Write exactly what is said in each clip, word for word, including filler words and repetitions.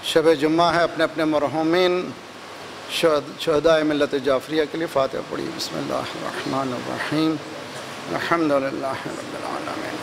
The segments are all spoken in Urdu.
شب جمعہ ہے، اپنے اپنے مرحومین شہدائے ملت جعفریہ کے لیے فاتحہ پڑھی۔ بسم اللہ الرحمن الرحیم، الحمد للہ رب العالمین۔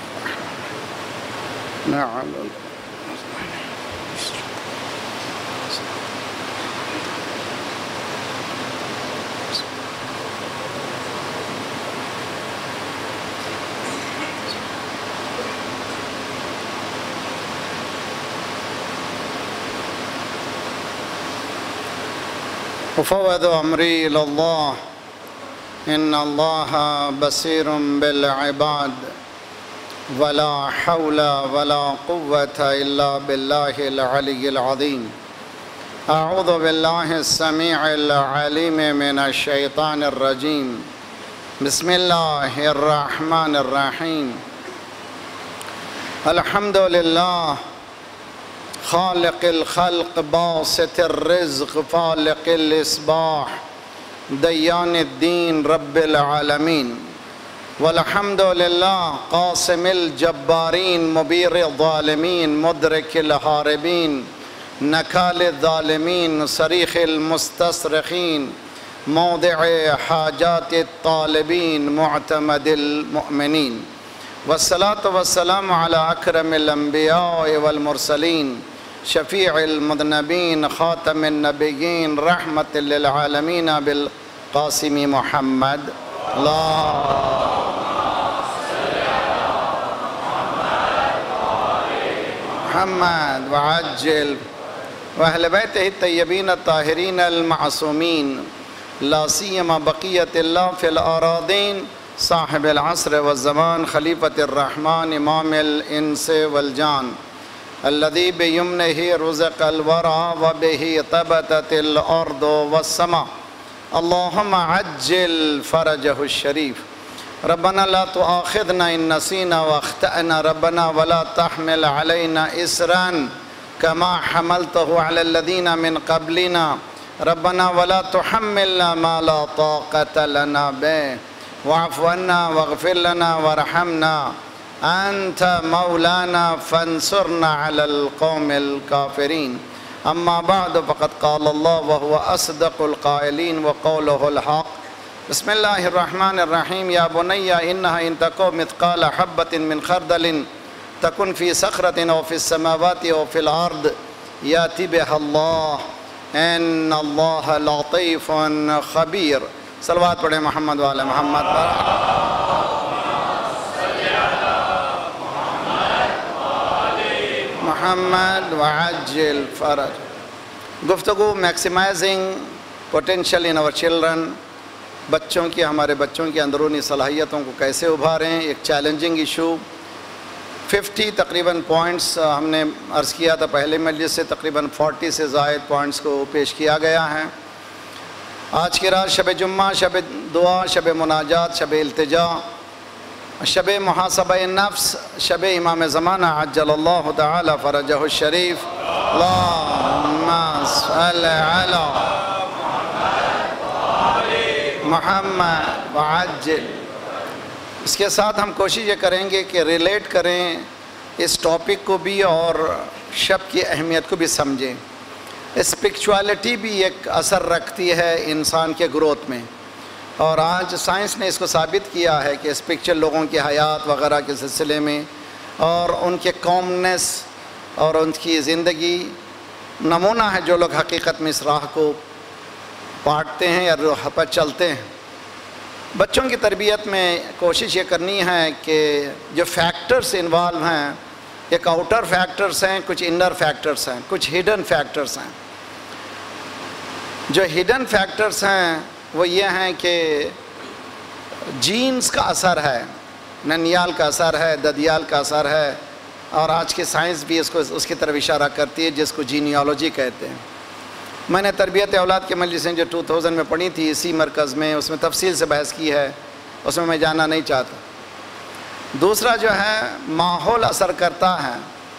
وفوض امری الی اللہ ان اللہ بصیر بالعباد ولا حول ولا قوة الا باللہ العلی العظیم۔ اعوذ باللہ السمیع العلیم من الشیطان الرجیم۔ بسم اللہ الرحمن الرحیم۔ الحمد للہ خالق الخلق باسط الرزق فالق الاصباح دیان الدین رب العالمین، والحمد للہ قاسم الجبارین مبیر الظالمین مدرک الحاربین نکال الظالمین صریخ المستصرخین موضع حاجات الطالبین معتمد المؤمنین، والصلاة والسلام على اکرم الانبیاء والمرسلین شفیع المذنبین خاتم النبیین رحمت للعالمین بالقاسم محمد۔ محمد وعجل واہل بیتہ الطیبین الطاہرین المعصومین لا سیما بقیت اللہ فی الاراضین صاحب العصر والزمان خلیفۃ الرحمن امام الانس والجان الذي بيمنه رزق الورى وبه طبتت الأرض والسماء اللهم عجل فرجه الشريف۔ ربنا لا تؤاخذنا إن نسينا واخطأنا ربنا ولا تحمل علينا إسرا كما حملته على الذين من قبلنا ربنا ولا تحملنا ما لا طاقة لنا به واعف عنا واغفر لنا وارحمنا أنت مولانا فانصرنا على القوم الكافرين۔ أما بعد فقد قال الله وهو أصدق القائلين وقوله الحق۔ بسم الله الرحمن الرحيم۔ يا بني إنها إن تكن مثقال حبة من خردل تكن في صخرة أو في السماوات أو في الأرض يأتي بها الله إن الله لطيف خبير۔ صلوات پڑھیں محمد وعلى محمد۔ محمد وعجل فرج۔ گفتگو maximising potential in our children, بچوں کی ہمارے بچوں کی اندرونی صلاحیتوں کو کیسے ابھاریں، ایک چیلنجنگ ایشو۔ ففٹی تقریباً پوائنٹس ہم نے عرض کیا تھا پہلے مجلس سے، تقریباً فورٹی سے زائد پوائنٹس کو پیش کیا گیا ہے۔ آج کی رات شب جمعہ، شب دعا، شب مناجات، شب التجا، شب محاسبہ نفس، شب امام زمانہ عجل اللہ تعالی فرجہ الشریف۔ اللہم صل علی محمد وعجل۔ اس کے ساتھ ہم کوشش یہ کریں گے کہ ریلیٹ کریں اس ٹاپک کو بھی اور شب کی اہمیت کو بھی سمجھیں۔ اسپرچوالٹی بھی ایک اثر رکھتی ہے انسان کے گروتھ میں، اور آج سائنس نے اس کو ثابت کیا ہے کہ اسپرچل لوگوں کی حیات وغیرہ کے سلسلے میں اور ان کے کامنس اور ان کی زندگی نمونہ ہے جو لوگ حقیقت میں اس راہ کو پاٹتے ہیں یا راہ پر چلتے ہیں۔ بچوں کی تربیت میں کوشش یہ کرنی ہے کہ جو فیکٹرز انوالو ہیں، ایک آؤٹر فیکٹرز ہیں، کچھ انر فیکٹرز ہیں، کچھ ہڈن فیکٹرز ہیں۔ جو ہڈن فیکٹرز ہیں وہ یہ ہیں کہ جینز کا اثر ہے، ننیال کا اثر ہے، ددیال کا اثر ہے، اور آج کی سائنس بھی اس کو اس کی طرف اشارہ کرتی ہے جس کو جینیالوجی کہتے ہیں۔ میں نے تربیت اولاد کے مجلسیں جو ٹو تھاؤزنڈ میں پڑھی تھی اسی مرکز میں، اس میں تفصیل سے بحث کی ہے، اس میں میں جاننا نہیں چاہتا۔ دوسرا جو ہے ماحول اثر کرتا ہے،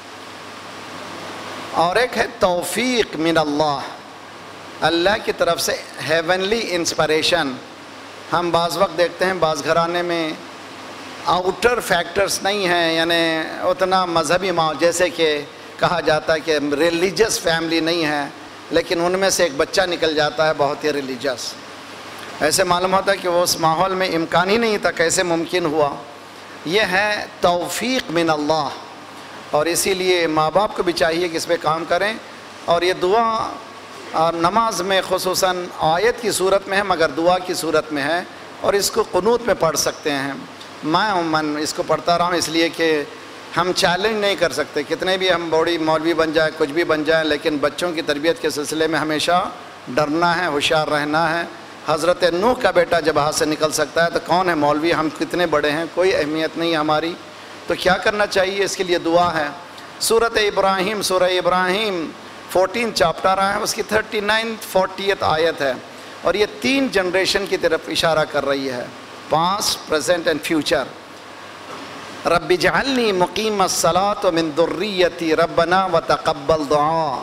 اور ایک ہے توفیق من اللہ، اللہ کی طرف سے ہیونلی انسپریشن۔ ہم بعض وقت دیکھتے ہیں بعض گھرانے میں آؤٹر فیکٹرز نہیں ہیں، یعنی اتنا مذہبی ماحول، جیسے کہ کہا جاتا ہے کہ ریلیجس فیملی نہیں ہے، لیکن ان میں سے ایک بچہ نکل جاتا ہے بہت ہی ریلیجس، ایسے معلوم ہوتا ہے کہ وہ اس ماحول میں امکان ہی نہیں تھا، کیسے ممکن ہوا؟ یہ ہے توفیق من اللہ، اور اسی لیے ماں باپ کو بھی چاہیے کہ اس پہ کام کریں۔ اور یہ دعا نماز میں خصوصاً آیت کی صورت میں ہے مگر دعا کی صورت میں ہے، اور اس کو قنوت میں پڑھ سکتے ہیں۔ میں عموماً اس کو پڑھتا رہا ہوں اس لیے کہ ہم چیلنج نہیں کر سکتے، کتنے بھی ہم بڑی مولوی بن جائیں، کچھ بھی بن جائیں، لیکن بچوں کی تربیت کے سلسلے میں ہمیشہ ڈرنا ہے، ہوشیار رہنا ہے۔ حضرت نوح کا بیٹا جب ہاتھ سے نکل سکتا ہے تو کون ہے مولوی؟ ہم کتنے بڑے ہیں، کوئی اہمیت نہیں ہماری۔ تو کیا کرنا چاہیے؟ اس کے لیے دعا ہے۔ سورۃ ابراہیم، سورہ ابراہیم فورٹین چاپٹر ہے، اس کی تھرٹی نائن فورٹیت آیت ہے، اور یہ تین جنریشن کی طرف اشارہ کر رہی ہے، پاسٹ، پریزنٹ اینڈ فیوچر۔ رب اجعلنی مقیم الصلاۃ ومن ذریتی ربنا وتقبل دعا،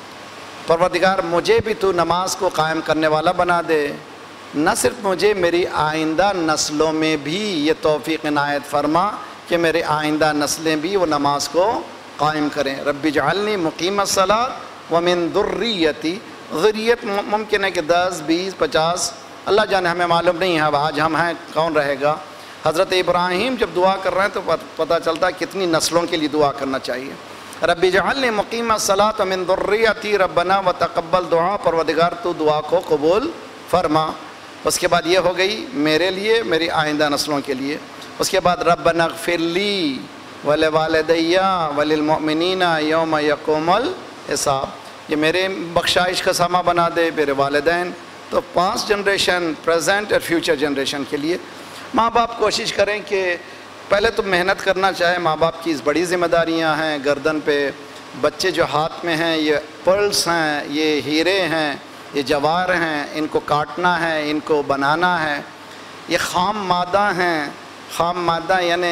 پروردگار مجھے بھی تو نماز کو قائم کرنے والا بنا دے، نہ صرف مجھے، میری آئندہ نسلوں میں بھی یہ توفیق عنایت فرما کہ میرے آئندہ نسلیں بھی وہ نماز کو قائم کریں۔ رب اجعلنی مقیم الصلاۃ ومن ذریتی، ذریت ممکن ہے کہ دس، بیس، پچاس، اللہ جانے، ہمیں معلوم نہیں ہے، اب آج ہم ہیں کون رہے گا۔ حضرت ابراہیم جب دعا کر رہے ہیں تو پتہ چلتا ہے کتنی نسلوں کے لیے دعا کرنا چاہیے۔ رب اجعلنی مقیم الصلاۃ ومن ذریتی ربنا وتقبل دعا، پروردگار تو دعا کو قبول فرما۔ اس کے بعد یہ ہو گئی میرے لیے، میری آئندہ نسلوں کے لیے۔ اس کے بعد ربنا اغفر لی ولوالدی وللمؤمنین یوم یقوم الحساب، یہ میرے بخشائش کا ساما بنا دے، میرے والدین۔ تو پانچ جنریشن، پریزنٹ اور فیوچر جنریشن کے لیے ماں باپ کوشش کریں کہ پہلے تو محنت کرنا چاہے، ماں باپ کی اس بڑی ذمہ داریاں ہیں گردن پہ۔ بچے جو ہاتھ میں ہیں یہ پرلس ہیں، یہ ہیرے ہیں، یہ جواہر ہیں، ان کو کاٹنا ہے، ان کو بنانا ہے۔ یہ خام مادہ ہیں، خام مادہ یعنی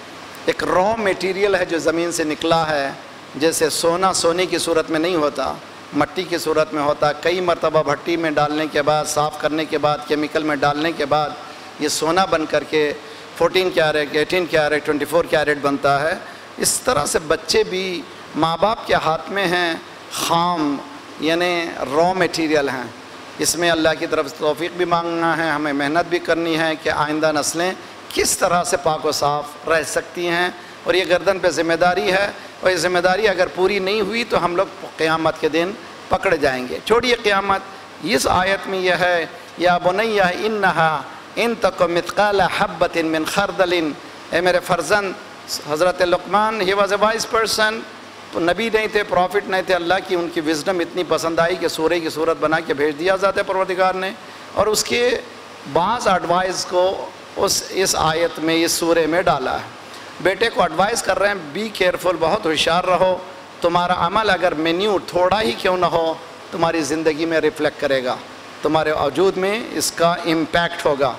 ایک را میٹیریل ہے جو زمین سے نکلا ہے، جیسے سونا سونے کی صورت میں نہیں ہوتا، مٹی کی صورت میں ہوتا، کئی مرتبہ بھٹی میں ڈالنے کے بعد، صاف کرنے کے بعد، کیمیکل میں ڈالنے کے بعد یہ سونا بن کر کے fourteen carat, eighteen carat, twenty four carat بنتا ہے۔ اس طرح سے بچے بھی ماں باپ کے ہاتھ میں ہیں، خام یعنی را میٹیریل ہیں۔ اس میں اللہ کی طرف سے توفیق بھی مانگنا ہے، ہمیں محنت بھی کرنی ہے کہ آئندہ نسلیں کس طرح سے پاک و صاف رہ سکتی ہیں، اور یہ گردن پہ ذمہ داری ہے، اور یہ ذمہ داری اگر پوری نہیں ہوئی تو ہم لوگ قیامت کے دن پکڑ جائیں گے۔ چھوڑیے قیامت، اس آیت میں یہ ہے یا بنیہ انہا ان تک مثقال حبۃ من خردل، اے میرے فرزند۔ حضرت لقمان ہی واز اے وائز پرسن، نبی نہیں تھے، پروفٹ نہیں تھے، اللہ کی ان کی وزڈم اتنی پسند آئی کہ سورہ کی صورت بنا کے بھیج دیا ذات پروردگار نے، اور اس کے بعض ایڈوائز کو اس اس آیت میں، اس سورہ میں ڈالا ہے۔ بیٹے کو ایڈوائز کر رہے ہیں بی کیئرفل، بہت ہوشیار رہو، تمہارا عمل اگر مینیو تھوڑا ہی کیوں نہ ہو تمہاری زندگی میں ریفلیکٹ کرے گا، تمہارے وجود میں اس کا امپیکٹ ہوگا۔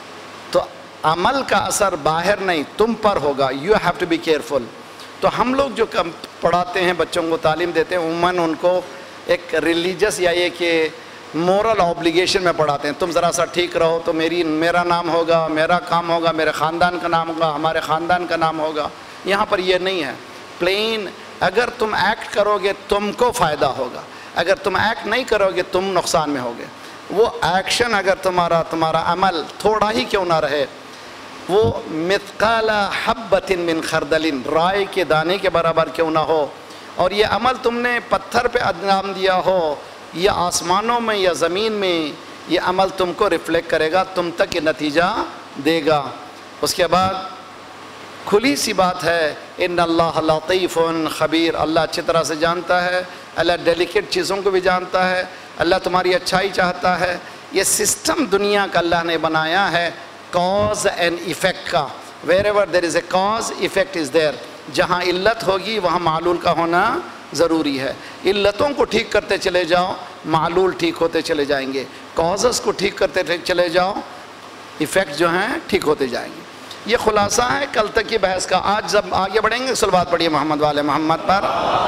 تو عمل کا اثر باہر نہیں، تم پر ہوگا، you have to be careful. تو ہم لوگ جو کم پڑھاتے ہیں، بچوں کو تعلیم دیتے ہیں، عموماً ان کو ایک ریلیجس یا یہ کہ مورل آبلیگیشن میں پڑھاتے ہیں، تم ذرا سا ٹھیک رہو تو میری میرا نام ہوگا، میرا کام ہوگا، میرے خاندان کا نام ہوگا، ہمارے خاندان کا نام ہوگا۔ یہاں پر یہ نہیں ہے، پلین اگر تم ایکٹ کرو گے تم کو فائدہ ہوگا، اگر تم ایکٹ نہیں کرو گے تم نقصان میں ہوگے۔ وہ ایکشن اگر تمہارا تمہارا عمل تھوڑا ہی کیوں نہ رہے، وہ مثقال حبۃ من خردل، رائے کے دانے کے برابر کیوں نہ ہو، اور یہ عمل تم نے پتھر پہ انجام دیا ہو یا آسمانوں میں یا زمین میں، یہ عمل تم کو ریفلیکٹ کرے گا، تم تک یہ نتیجہ دے گا۔ اس کے بعد کھلی سی بات ہے، ان اللہ لطیف خبیر، اللہ اچھی طرح سے جانتا ہے، اللہ ڈیلیکیٹ چیزوں کو بھی جانتا ہے، اللہ تمہاری اچھائی چاہتا ہے۔ یہ سسٹم دنیا کا اللہ نے بنایا ہے کاز اینڈ ایفیکٹ کا، wherever there is a cause effect is there, جہاں علت ہوگی وہاں معلول کا ہونا ضروری ہے۔ علتوں کو ٹھیک کرتے چلے جاؤ، معلول ٹھیک ہوتے چلے جائیں گے، کازز کو ٹھیک کرتے چلے جاؤ، ایفیکٹ جو ہیں ٹھیک ہوتے جائیں گے۔ یہ خلاصہ ہے کل تک کی بحث کا۔ آج جب آگے بڑھیں گے صلوات پڑھیے محمد والے محمد پر۔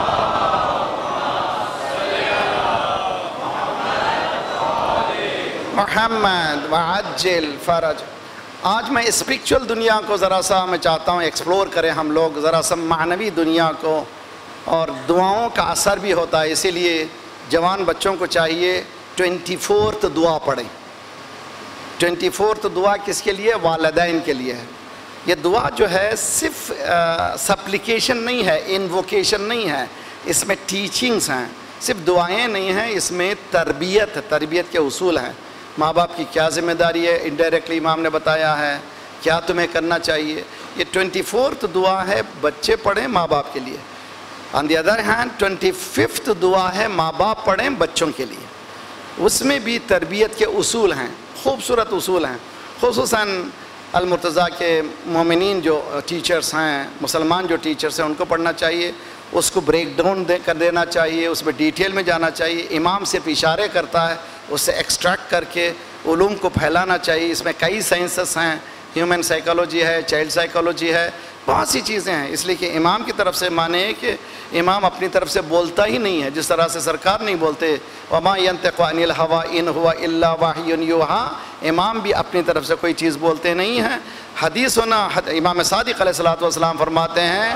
محمد وعجل فرج۔ آج میں اسپرچول دنیا کو ذرا سا میں چاہتا ہوں ایکسپلور کریں ہم لوگ، ذرا سا معنوی دنیا کو، اور دعاؤں کا اثر بھی ہوتا ہے، اسی لیے جوان بچوں کو چاہیے ٹوینٹی فورتھ دعا پڑھیں۔ ٹوینٹی فورتھ دعا کس کے لیے؟ والدین کے لیے ہے۔ یہ دعا جو ہے صرف سپلیکیشن نہیں ہے، انووکیشن نہیں ہے، اس میں ٹیچنگز ہیں، صرف دعائیں نہیں ہیں، اس میں تربیت تربیت کے اصول ہیں۔ ماں باپ کی کیا ذمہ داری ہے، انڈائریکٹلی امام نے بتایا ہے، کیا تمہیں کرنا چاہیے۔ یہ ٹوینٹی فورتھ دعا ہے بچے پڑھیں ماں باپ کے لیے۔ On the other hand twenty fifth دعا ہے ماں باپ پڑھیں بچوں کے لیے، اس میں بھی تربیت کے اصول ہیں، خوبصورت اصول ہیں۔ خصوصاً المرتضیٰ کے مومنین جو ٹیچرز ہیں، مسلمان جو ٹیچرز ہیں، ان کو پڑھنا چاہیے، اس کو بریک ڈاؤن دے کر دینا چاہیے، اس میں ڈیٹیل میں جانا چاہیے۔ امام صرف اشارے کرتا ہے، اس سے ایکسٹریکٹ کر کے علوم کو پھیلانا چاہیے۔ اس میں کئی سائنسز ہیں، ہیومن سائیکالوجی ہے، چائلڈ سائیکالوجی ہے، بہت سی چیزیں ہیں۔ اس لیے کہ امام کی طرف سے مانے کہ امام اپنی طرف سے بولتا ہی نہیں ہے، جس طرح سے سرکار نہیں بولتے، وما ينطق عن الهوى ان هو الا وحی یوحی، امام بھی اپنی طرف سے کوئی چیز بولتے نہیں ہیں۔ حدیث ہونا، امام صادق علیہ الصلوۃ والسلام فرماتے ہیں،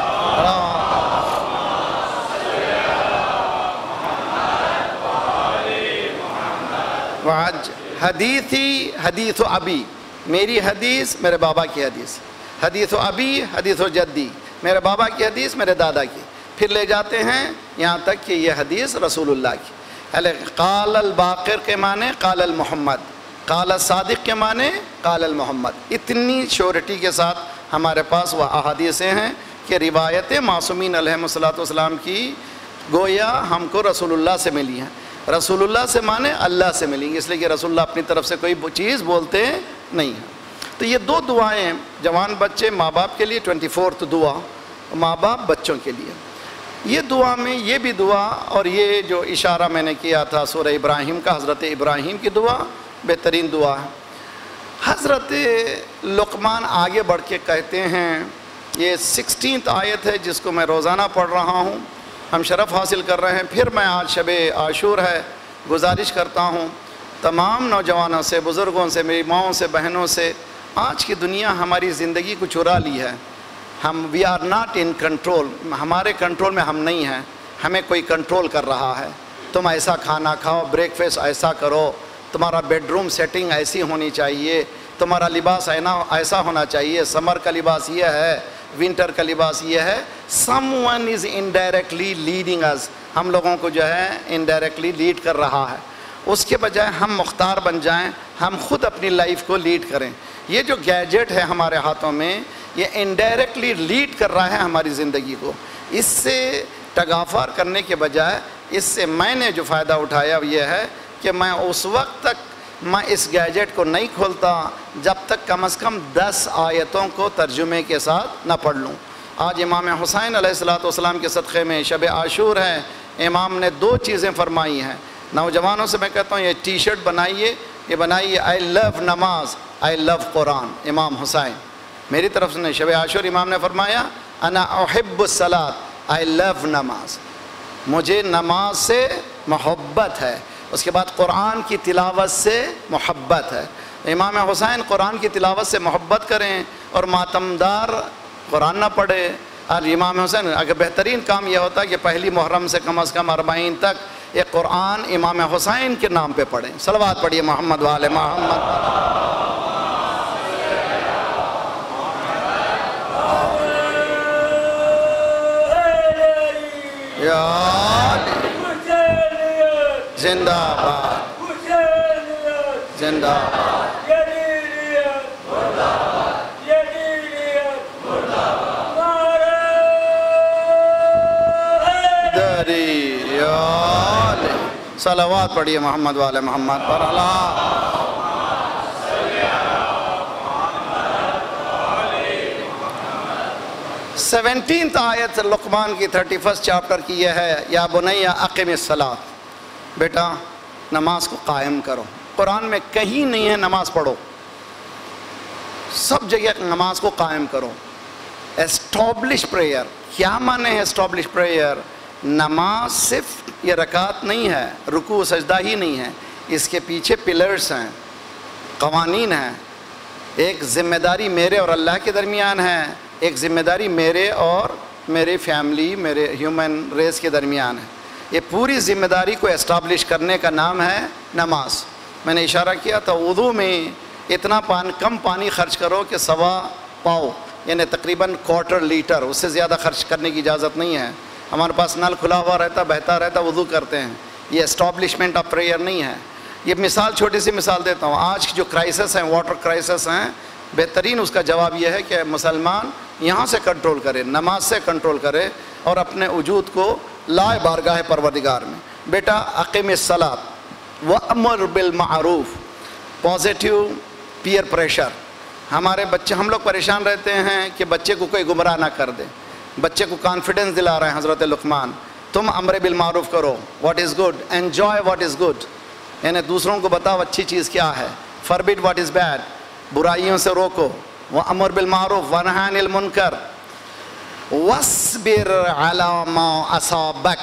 حدیثی حدیث ابی، میری حدیث میرے بابا کی حدیث، حدیث ابی حدیث جدی، میرے بابا کی حدیث میرے دادا کی، پھر لے جاتے ہیں یہاں تک کہ یہ حدیث رسول اللہ کی۔ قال الباقر کے معنی قال المحمد، قال الصادق کے معنی قال المحمد، اتنی شیورٹی کے ساتھ ہمارے پاس وہ احادیثیں ہیں کہ روایت معصومین علیہم الصلوۃ والسلام کی گویا ہم کو رسول اللہ سے ملی ہیں۔ رسول اللہ سے معنی اللہ سے ملیں گے، اس لیے کہ رسول اللہ اپنی طرف سے کوئی چیز بولتے نہیں ہیں۔ تو یہ دو دعائیں جوان بچے ماں باپ کے لیے، ٹوینٹی فورتھ دعا ماں باپ بچوں کے لیے۔ یہ دعا میں یہ بھی دعا، اور یہ جو اشارہ میں نے کیا تھا سورہ ابراہیم کا، حضرت ابراہیم کی دعا بہترین دعا ہے۔ حضرت لقمان آگے بڑھ کے کہتے ہیں، یہ سکسٹینتھ آیت ہے جس کو میں روزانہ پڑھ رہا ہوں، ہم شرف حاصل کر رہے ہیں۔ پھر میں آج شب عاشور ہے، گزارش کرتا ہوں تمام نوجوانوں سے، بزرگوں سے، میری ماؤں سے، بہنوں سے، آج کی دنیا ہماری زندگی کو چرا لی ہے۔ ہم we are not in control, ہمارے کنٹرول میں ہم نہیں ہیں، ہمیں کوئی کنٹرول کر رہا ہے۔ تم ایسا کھانا کھاؤ، بریک فاسٹ ایسا کرو، تمہارا بیڈ روم سیٹنگ ایسی ہونی چاہیے، تمہارا لباس ایسا ہونا چاہیے، سمر کا لباس یہ ہے، ونٹر کا لباس یہ ہے۔ Someone is indirectly leading us, ہم لوگوں کو جو ہے انڈائریکٹلی لیڈ کر رہا ہے۔ اس کے بجائے ہم مختار بن جائیں، ہم خود اپنی لائف کو لیڈ کریں۔ یہ جو گیجٹ ہے ہمارے ہاتھوں میں، یہ انڈائریکٹلی لیڈ کر رہا ہے ہماری زندگی کو۔ اس سے تغافر کرنے کے بجائے اس سے میں نے جو فائدہ اٹھایا وہ یہ ہے کہ میں اس وقت تک میں اس گیجٹ کو نہیں کھولتا جب تک کم از کم دس آیتوں کو ترجمے کے ساتھ نہ پڑھ لوں۔ آج امام حسین علیہ الصلوۃ والسلام کے صدقے میں شب عاشور ہے، امام نے دو چیزیں فرمائی ہیں۔ نوجوانوں سے میں کہتا ہوں یہ ٹی شرٹ بنائیے، یہ بنائیے آئی لو نماز، آئی لو قرآن، امام حسین۔ میری طرف سے شب عاشور امام نے فرمایا انا احب الصلاۃ، آئی لو نماز، مجھے نماز سے محبت ہے۔ اس کے بعد قرآن کی تلاوت سے محبت ہے۔ امام حسین قرآن کی تلاوت سے محبت کریں اور ماتمدار قرآن نہ پڑھے۔ اور امام حسین اگر بہترین کام یہ ہوتا ہے کہ پہلی محرم سے کم از کم اربعین تک یہ قرآن امام حسین کے نام پہ پڑھیں۔ صلوات پڑھیے محمد وآل محمد۔ یا زندہ باد، زندہ باد، دریال صلوات پڑھیے محمد والے محمد پر اللہ۔ سیونٹینتھ آیت لقمان کی تھرٹی فرسٹ چاپٹر کی یہ ہے، یا بنی اقم الصلاۃ، بیٹا نماز کو قائم کرو۔ قرآن میں کہیں نہیں ہے نماز پڑھو، سب جگہ نماز کو قائم کرو۔ اسٹیبلش پریئر، کیا معنی ہے اسٹیبلش پریئر؟ نماز صرف یہ رکعت نہیں ہے، رکوع سجدہ ہی نہیں ہے، اس کے پیچھے پلرز ہیں، قوانین ہیں۔ ایک ذمہ داری میرے اور اللہ کے درمیان ہے، ایک ذمہ داری میرے اور میری فیملی میرے ہیومن ریس کے درمیان ہے. یہ پوری ذمہ داری کو اسٹیبلش کرنے کا نام ہے نماز. میں نے اشارہ کیا تھا وضو میں اتنا پان کم پانی خرچ کرو کہ سوا پاؤ یعنی تقریباً کوارٹر لیٹر، اس سے زیادہ خرچ کرنے کی اجازت نہیں ہے. ہمارے پاس نل کھلا ہوا رہتا بہتا رہتا وضو کرتے ہیں. یہ اسٹیبلشمنٹ آف پریئر نہیں ہے. یہ مثال چھوٹی سی مثال دیتا ہوں. آج کی جو کرائسس ہیں واٹر کرائسس ہیں، بہترین اس کا جواب یہ ہے کہ مسلمان یہاں سے کنٹرول کرے، نماز سے کنٹرول کرے اور اپنے وجود کو لائے بارگاہ پروردگار میں. بیٹا اقیم الصلاۃ وامر بالمعروف. Positive peer pressure. ہمارے بچے ہم لوگ پریشان رہتے ہیں کہ بچے کو کوئی گمراہ نہ کر دے. بچے کو کانفیڈنس دلا رہے ہیں حضرت لقمان، تم امر بالمعروف کرو، what is good, enjoy what is good, یعنی دوسروں کو بتاؤ اچھی چیز کیا ہے، فربڈ واٹ از بیڈ، برائیوں سے روکو، وامر بالمعروف ونہی عن المنکر، واصبر علی ما اصابک.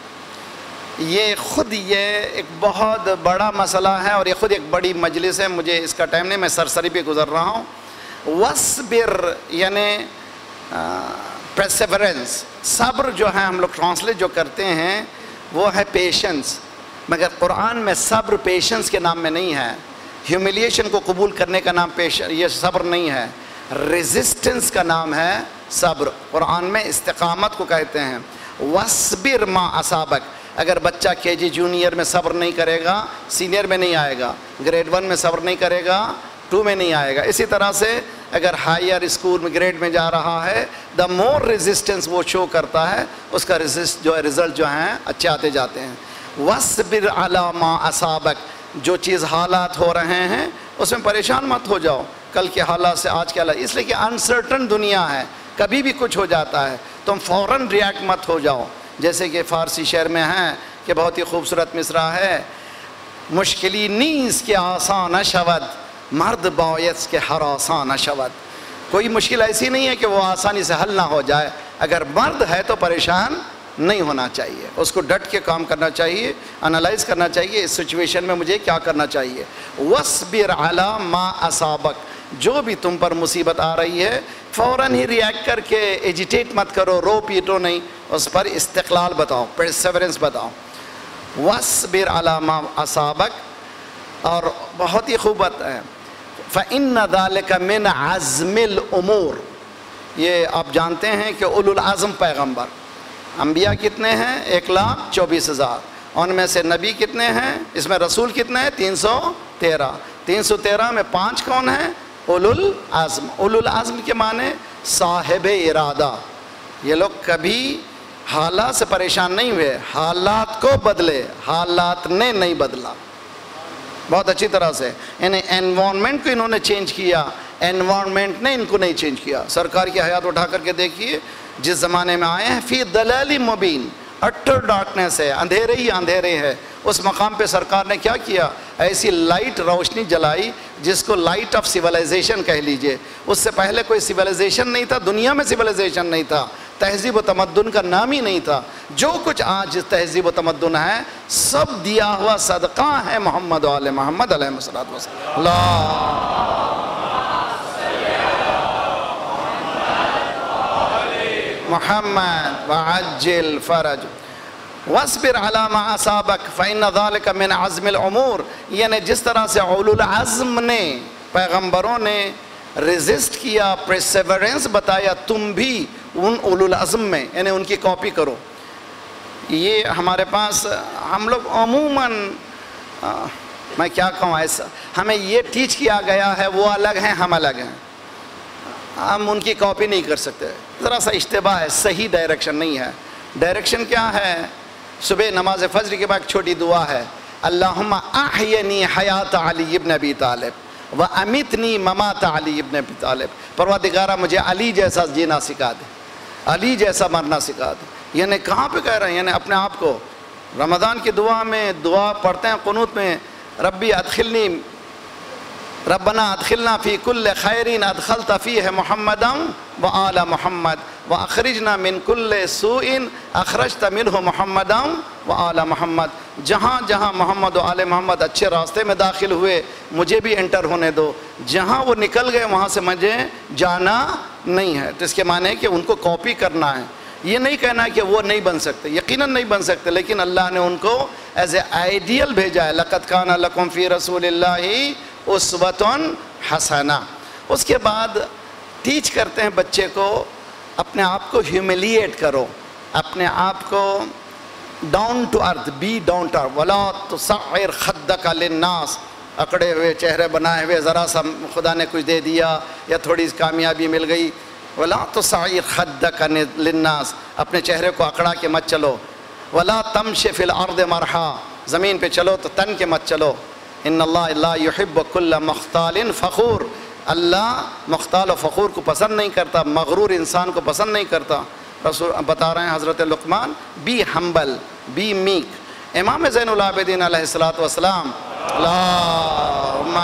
یہ خود یہ ایک بہت بڑا مسئلہ ہے اور یہ خود ایک بڑی مجلس ہے. مجھے اس کا ٹائم نہیں، میں سرسری پہ گزر رہا ہوں. واصبر یعنی پرسیورنس، صبر جو ہے ہم لوگ ٹرانسلیٹ جو کرتے ہیں وہ ہے پیشنس، مگر قرآن میں صبر پیشنس کے نام میں نہیں ہے. ہیوملیشن کو قبول کرنے کا نام پیش یہ صبر نہیں ہے، ریزسٹنس کا نام ہے صبر. قرآن میں استقامت کو کہتے ہیں. واصبر ما اصابک. اگر بچہ کے جی جونیئر میں صبر نہیں کرے گا سینئر میں نہیں آئے گا، گریڈ ون میں صبر نہیں کرے گا ٹو میں نہیں آئے گا. اسی طرح سے اگر ہائر اسکول میں گریڈ میں جا رہا ہے دا مور ریزسٹنس وہ شو کرتا ہے اس کا ریزسٹ جو ہے رزلٹ جو ہیں اچھے آتے جاتے ہیں. واصبر علی ما اصابک. جو چیز حالات ہو رہے ہیں اس میں پریشان مت ہو جاؤ کل کے حالات سے آج کے حالات، اس لیے کہ انسرٹن دنیا ہے، کبھی بھی کچھ ہو جاتا ہے. تم فوراً ریاکٹ مت ہو جاؤ. جیسے کہ فارسی شعر میں ہیں کہ بہت ہی خوبصورت مصرع ہے، مشکلی نیز کے آسان شود مرد باعث کے ہر آسان شود. کوئی مشکل ایسی نہیں ہے کہ وہ آسانی سے حل نہ ہو جائے. اگر مرد ہے تو پریشان نہیں ہونا چاہیے، اس کو ڈٹ کے کام کرنا چاہیے، انالائز کرنا چاہیے اس سچویشن میں مجھے کیا کرنا چاہیے. واصبر علی ما اصابک. جو بھی تم پر مصیبت آ رہی ہے فوراً ہی ریاکٹ کر کے ایجیٹیٹ مت کرو، رو پیٹو نہیں، اس پر استقلال بتاؤ، پرسیورنس بتاؤ. واصبر علی ما اصابک. اور بہت ہی خوب بات ہے فإن ذلک من عزم الامور. یہ آپ جانتے ہیں کہ اولو العزم پیغمبر، انبیاء کتنے ہیں؟ ایک لاکھ چوبیس ہزار. ان میں سے نبی کتنے ہیں؟ اس میں رسول کتنے ہیں؟ تین سو تیرہ. تین سو تیرہ میں پانچ کون ہیں؟ اولو العزم. اولو العزم کے معنی صاحب ارادہ. یہ لوگ کبھی حالات سے پریشان نہیں ہوئے، حالات کو بدلے، حالات نے نہیں بدلا. بہت اچھی طرح سے یعنی انوائرمنٹ کو انہوں نے چینج کیا، انوائرمنٹ نے ان کو نہیں چینج کیا. سرکار کی حیات اٹھا کر کے دیکھیے، جس زمانے میں آئے ہیں فی دلال مبین، اٹر ڈارکنیس ہے، اندھیرے ہی اندھیرے ہے. اس مقام پہ سرکار نے کیا کیا؟ ایسی لائٹ روشنی جلائی جس کو لائٹ آف سیولائزیشن کہہ لیجئے. اس سے پہلے کوئی سیولائزیشن نہیں تھا، دنیا میں سیولائزیشن نہیں تھا، تہذیب و تمدن کا نام ہی نہیں تھا. جو کچھ آج تہذیب و تمدن ہے سب دیا ہوا صدقہ ہے محمد و آل محمد علیہ الصلوۃ والسلام. اللہ محمد وعجل فرج. واصبر علی ما اصابک فإن ذلک من عزم الامور. یعنی جس طرح سے اولو العزم نے، پیغمبروں نے ریزسٹ کیا، پرسیورنس بتایا، تم بھی ان اولو العزم میں یعنی ان کی کاپی کرو. یہ ہمارے پاس ہم لوگ عموماً میں کیا کہوں، ایسا ہمیں یہ ٹیچ کیا گیا ہے وہ الگ ہیں ہم الگ ہیں، ہم ان کی کاپی نہیں کر سکتے. ذرا سا اشتباہ ہے، صحیح ڈائریکشن نہیں ہے. ڈائریکشن کیا ہے؟ صبح نماز فجر کے بعد ایک چھوٹی دعا ہے، اللہم احینی حیات علی ابن ابی طالب وامیتنی ممات علی ابن ابی طالب. پروردگارہ مجھے علی جیسا جینا سکھا دے، علی جیسا مرنا سکھا دے. یعنی کہاں پہ کہہ رہے ہیں؟ یعنی اپنے آپ کو رمضان کی دعا میں دعا پڑھتے ہیں قنوت میں، ربی ادخلنی ربنا ادخلنا فی کل خیرین ادخلت فیہ محمدا و آل محمد و اخرجنا من کل سوء اخرجت منہ محمدا و آل محمد. جہاں جہاں محمد و آل محمد اچھے راستے میں داخل ہوئے مجھے بھی انٹر ہونے دو، جہاں وہ نکل گئے وہاں سے مجھے جانا نہیں ہے. تو اس کے معنی ہے کہ ان کو کاپی کرنا ہے. یہ نہیں کہنا کہ وہ نہیں بن سکتے، یقیناً نہیں بن سکتے، لیکن اللہ نے ان کو ایز اے آئیڈیل بھیجا ہے. لَقَدْ كَانَ لَكُمْ فِي رَسُولِ اللَّهِ أُسْوَةٌ حَسَنَةٌ. اس کے بعد ٹیچ کرتے ہیں بچے کو اپنے آپ کو ہیوملیٹ کرو، اپنے آپ کو down to earth, be down to earth. وَلَا تُصَعِّرْ خَدَّكَ لِلنَّاسِ. اکڑے ہوئے چہرے بنائے ہوئے، ذرا سا خدا نے کچھ دے دیا یا تھوڑی کامیابی مل گئی. وَلَا تُصَعِّرْ خَدَّكَ لِلنَّاسِ. اپنے چہرے کو اکڑا کے مت چلو. وَلَا تَمْشِ فِي الْأَرْضِ مَرْحًا. زمین پہ چلو تو تن کے مت چلو. إِنَّ اللَّهَ لَا يُحِبُّ كُلَّ مُخْتَالٍ فَخُورٍ. اللہ مختال و فخور کو پسند نہیں کرتا، مغرور انسان کو پسند نہیں کرتا. رسول بتا رہے ہیں حضرت لقمان، بی ہمبل، بی میک. امام زین العابدین علیہ الصلوۃ والسلام، اللہم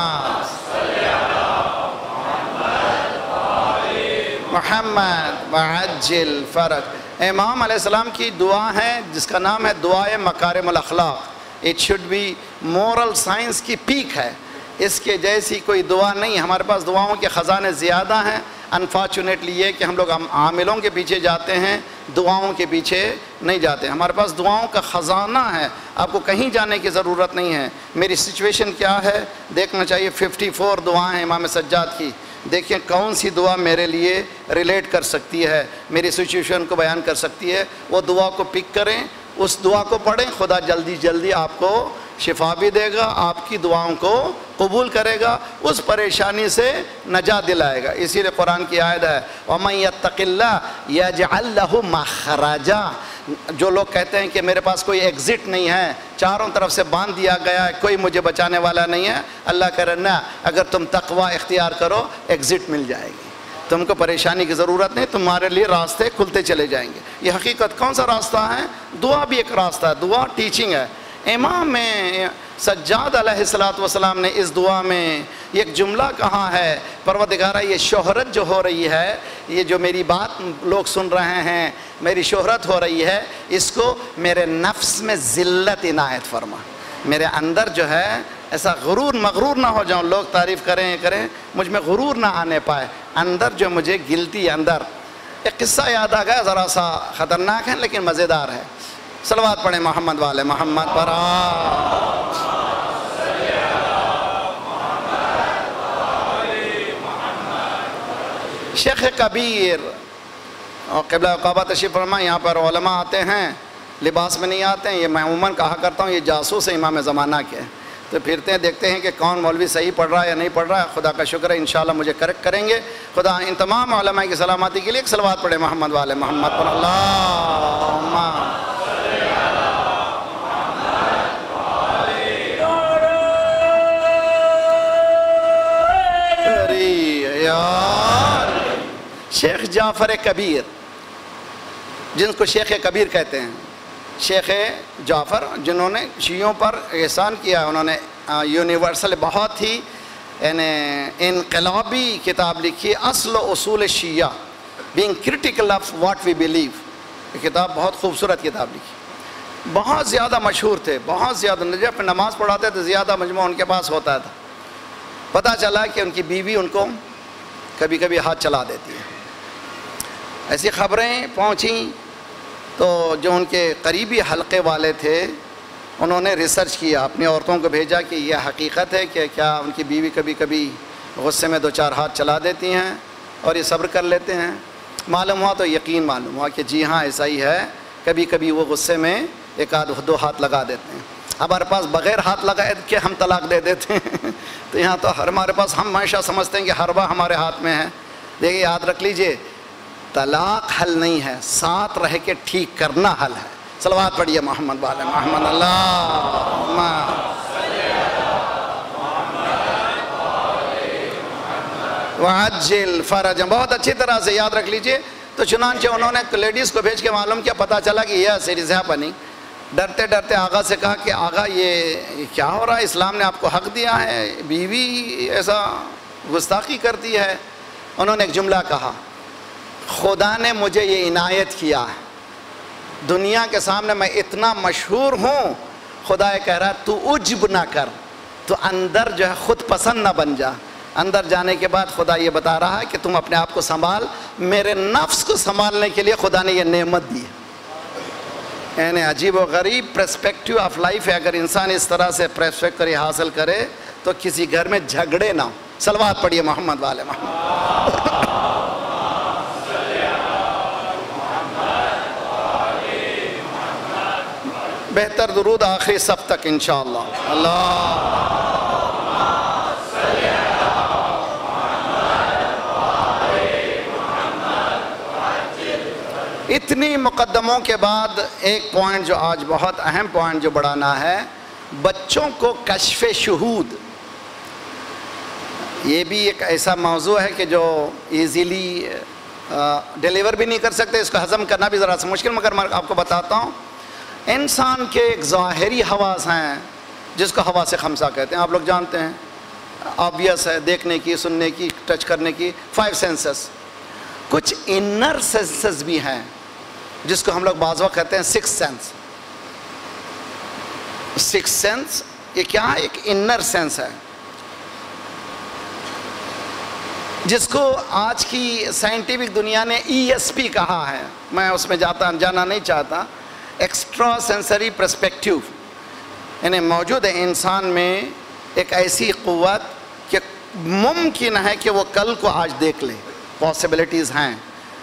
محمد وعجل فرج. امام علیہ السلام کی دعا ہے جس کا نام ہے دعائے مکارم الاخلاق. It should be moral science کی پیک ہے، اس کے جیسی کوئی دعا نہیں. ہمارے پاس دعاؤں کے خزانے زیادہ ہیں. انفارچونیٹلی یہ کہ ہم لوگ عاملوں کے پیچھے جاتے ہیں، دعاؤں کے پیچھے نہیں جاتے. ہمارے پاس دعاؤں کا خزانہ ہے، آپ کو کہیں جانے کی ضرورت نہیں ہے. میری سچویشن کیا ہے دیکھنا چاہیے. ففٹی فور دعائیں ہیں امام سجاد کی. دیکھیں کون سی دعا میرے لیے ریلیٹ کر سکتی ہے، میری سچویشن کو بیان کر سکتی ہے. وہ دعا کو پک کریں، اس دعا کو پڑھیں. خدا جلدی جلدی آپ کو شفا بھی دے گا، آپ کی دعاؤں کو قبول کرے گا، اس پریشانی سے نجات دلائے گا. اسی لیے قرآن کی آیت ہے وَمَن يَتَّقِ اللَّهَ يَجْعَل لَّهُ مَخْرَجًا. جو لوگ کہتے ہیں کہ میرے پاس کوئی ایگزٹ نہیں ہے، چاروں طرف سے باندھ دیا گیا ہے، کوئی مجھے بچانے والا نہیں ہے، اللہ کہہ رہا ہے نہ، اگر تم تقوی اختیار کرو ایگزٹ مل جائے گی. تم کو پریشانی کی ضرورت نہیں، تمہارے لیے راستے کھلتے چلے جائیں گے. یہ حقیقت کون سا راستہ ہے؟ دعا بھی ایک راستہ ہے. دعا ٹیچنگ ہے. امام سجاد علیہ السلام نے اس دعا میں ایک جملہ کہا ہے، پروردگارہ یہ شہرت جو ہو رہی ہے، یہ جو میری بات لوگ سن رہے ہیں، میری شہرت ہو رہی ہے، اس کو میرے نفس میں ذلت عنایت فرما. میرے اندر جو ہے ایسا غرور مغرور نہ ہو جاؤں، لوگ تعریف کریں کریں مجھ میں غرور نہ آنے پائے. اندر جو مجھے گلتی اندر. ایک قصہ یاد آ گیا، ذرا سا خطرناک ہے لیکن مزیدار ہے. صلوات پڑھیں محمد والے محمد پر. شیخ کبیر اور قبلہ عقابہ تشریف فرما. یہاں پر علماء آتے ہیں، لباس میں نہیں آتے ہیں. یہ میں عموماً کہا کرتا ہوں یہ جاسوس ہے امام زمانہ کے. تو پھرتے ہیں دیکھتے ہیں کہ کون مولوی صحیح پڑھ رہا ہے یا نہیں پڑھ رہا ہے. خدا کا شکر ہے انشاءاللہ مجھے کریکٹ کریں گے. خدا ان تمام علماء کی سلامتی کے لیے ایک صلوات پڑھے محمد والے محمد پر. اللہم شیخ جعفر کبیر، جن کو شیخ کبیر کہتے ہیں، شیخ جعفر جنہوں نے شیعوں پر احسان کیا. انہوں نے یونیورسل بہت ہی یعنی انقلابی کتاب لکھی، اصل و اصول شیعہ، being critical of what we believe. یہ کتاب بہت خوبصورت کتاب لکھی، بہت زیادہ مشہور تھے، بہت زیادہ. جب نماز پڑھاتے تو زیادہ مجموعہ ان کے پاس ہوتا تھا. پتہ چلا کہ ان کی بیوی ان کو کبھی کبھی ہاتھ چلا دیتی ہے. ایسی خبریں پہنچیں تو جو ان کے قریبی حلقے والے تھے انہوں نے ریسرچ کیا، اپنی عورتوں کو بھیجا کہ یہ حقیقت ہے کہ کیا ان کی بیوی کبھی کبھی غصے میں دو چار ہاتھ چلا دیتی ہیں اور یہ صبر کر لیتے ہیں. معلوم ہوا تو یقین معلوم ہوا کہ جی ہاں ایسا ہی ہے، کبھی کبھی وہ غصے میں ایک آدھ دو ہاتھ لگا دیتے ہیں. ہمارے پاس بغیر ہاتھ لگائے کہ ہم طلاق دے دیتے ہیں. تو یہاں تو ہمارے پاس ہم ہمیشہ سمجھتے ہیں کہ ہر بار ہمارے ہاتھ میں ہے. دیکھیے یاد رکھ لیجئے، طلاق حل نہیں ہے، ساتھ رہ کے ٹھیک کرنا حل ہے. صلوات پڑھیے محمد والے محمد. اللہم وعجل فرجا. بہت اچھی طرح سے یاد رکھ لیجئے. تو چنانچہ انہوں نے لیڈیز کو بھیج کے معلوم کیا، پتہ چلا کہ یہ سیریز ہے بنی. ڈرتے ڈرتے آغا سے کہا کہ آغا یہ کیا ہو رہا ہے، اسلام نے آپ کو حق دیا ہے، بیوی ایسا گستاخی کرتی ہے. انہوں نے ایک جملہ کہا، خدا نے مجھے یہ عنایت کیا ہے، دنیا کے سامنے میں اتنا مشہور ہوں، خدا یہ کہہ رہا ہے تو عجب نہ کر، تو اندر جو ہے خود پسند نہ بن جا. اندر جانے کے بعد خدا یہ بتا رہا ہے کہ تم اپنے آپ کو سنبھال، میرے نفس کو سنبھالنے کے لیے خدا نے یہ نعمت دی ہے۔ یعنی عجیب و غریب پرسپیکٹیو آف لائف ہے، اگر انسان اس طرح سے پرسپیکٹو حاصل کرے تو کسی گھر میں جھگڑے نہ ہو۔ صلوات پڑھیے محمد والے محمد۔ بہتر درود آخری صف تک انشاءاللہ۔ اللہ اتنی مقدموں کے بعد ایک پوائنٹ جو آج بہت اہم پوائنٹ جو بڑھانا ہے، بچوں کو کشف شہود۔ یہ بھی ایک ایسا موضوع ہے کہ جو ایزیلی ڈیلیور بھی نہیں کر سکتے، اس کو ہضم کرنا بھی ذرا سا مشکل، مگر میں آپ کو بتاتا ہوں۔ انسان کے ایک ظاہری حواس ہیں جس کو حواس خمسہ کہتے ہیں، آپ لوگ جانتے ہیں، آبویس ہے، دیکھنے کی، سننے کی، ٹچ کرنے کی، فائیو سینسز۔ کچھ انر سینسز بھی ہیں جس کو ہم لوگ بعض وقت کہتے ہیں سکس سینس۔ سکس سینس یہ کیا ہے؟ ایک انر سینس ہے جس کو آج کی سائنٹیفک دنیا نے ای ایس پی کہا ہے، میں اس میں جاتا جانا نہیں چاہتا۔ ایکسٹرا سینسری پرسپیکٹیو، یعنی موجود ہے انسان میں ایک ایسی قوت کہ ممکن ہے کہ وہ کل کو آج دیکھ لے، پاسبلٹیز ہیں۔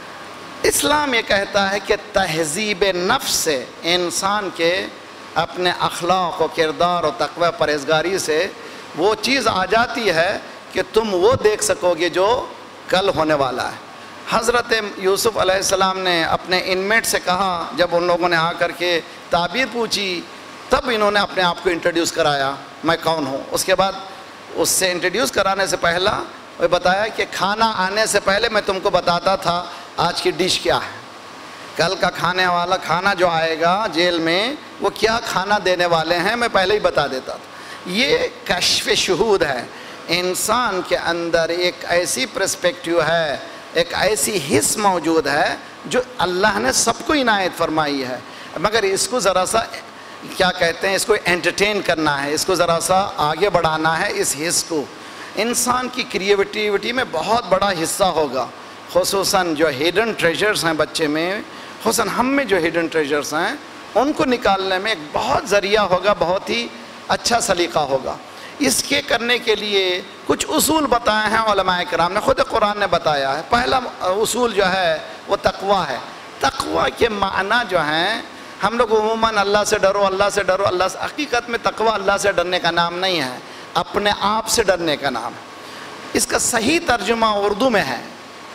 اسلام یہ کہتا ہے کہ تہذیب نفس سے، انسان کے اپنے اخلاق و کردار و تقوی پرہیزگاری سے وہ چیز آ جاتی ہے کہ تم وہ دیکھ سکو گے جو کل ہونے والا ہے۔ حضرت یوسف علیہ السلام نے اپنے انمیٹ سے کہا، جب ان لوگوں نے آ کر کے تعبیر پوچھی تب انہوں نے اپنے آپ کو انٹروڈیوس کرایا، میں کون ہوں۔ اس کے بعد اس سے انٹروڈیوس کرانے سے پہلا وہ بتایا کہ کھانا آنے سے پہلے میں تم کو بتاتا تھا آج کی ڈش کیا ہے، کل کا کھانے والا کھانا جو آئے گا جیل میں وہ کیا کھانا دینے والے ہیں میں پہلے ہی بتا دیتا تھا۔ یہ کشف شہود ہے۔ انسان کے اندر ایک ایسی پرسپیکٹیو ہے، ایک ایسی حس موجود ہے جو اللہ نے سب کو عنایت فرمائی ہے، مگر اس کو ذرا سا کیا کہتے ہیں، اس کو انٹرٹین کرنا ہے، اس کو ذرا سا آگے بڑھانا ہے۔ اس حس کو انسان کی کریٹیوٹی میں بہت بڑا حصہ ہوگا، خصوصاً جو ہیڈن ٹریجرز ہیں بچے میں، خصوصاً ہم میں جو ہیڈن ٹریجرز ہیں ان کو نکالنے میں ایک بہت ذریعہ ہوگا، بہت ہی اچھا سلیقہ ہوگا۔ اس کے کرنے کے لیے کچھ اصول بتائے ہیں علماء کرام نے، خود قرآن نے بتایا ہے۔ پہلا اصول جو ہے وہ تقویٰ ہے۔ تقویٰ کے معنی جو ہیں، ہم لوگ عموماً اللہ سے ڈرو، اللہ سے ڈرو، اللہ سے، حقیقت میں تقویٰ اللہ سے ڈرنے کا نام نہیں ہے، اپنے آپ سے ڈرنے کا نام ہے۔ اس کا صحیح ترجمہ اردو میں ہے،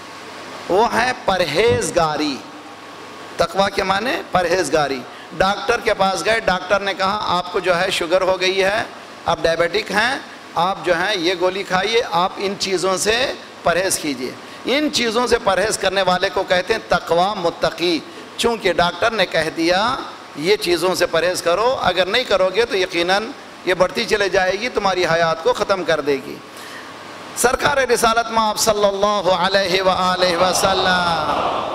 وہ ہے پرہیزگاری۔ تقویٰ کے معنی پرہیزگاری۔ ڈاکٹر کے پاس گئے، ڈاکٹر نے کہا آپ کو جو ہے شوگر ہو گئی ہے، آپ ڈائبیٹک ہیں، آپ جو ہیں یہ گولی کھائیے، آپ ان چیزوں سے پرہیز کیجئے۔ ان چیزوں سے پرہیز کرنے والے کو کہتے ہیں تقویٰ متقی۔ چونکہ ڈاکٹر نے کہہ دیا یہ چیزوں سے پرہیز کرو، اگر نہیں کرو گے تو یقیناً یہ بڑھتی چلے جائے گی، تمہاری حیات کو ختم کر دے گی۔ سرکار رسالت مآب صلی اللہ علیہ وآلہ وسلم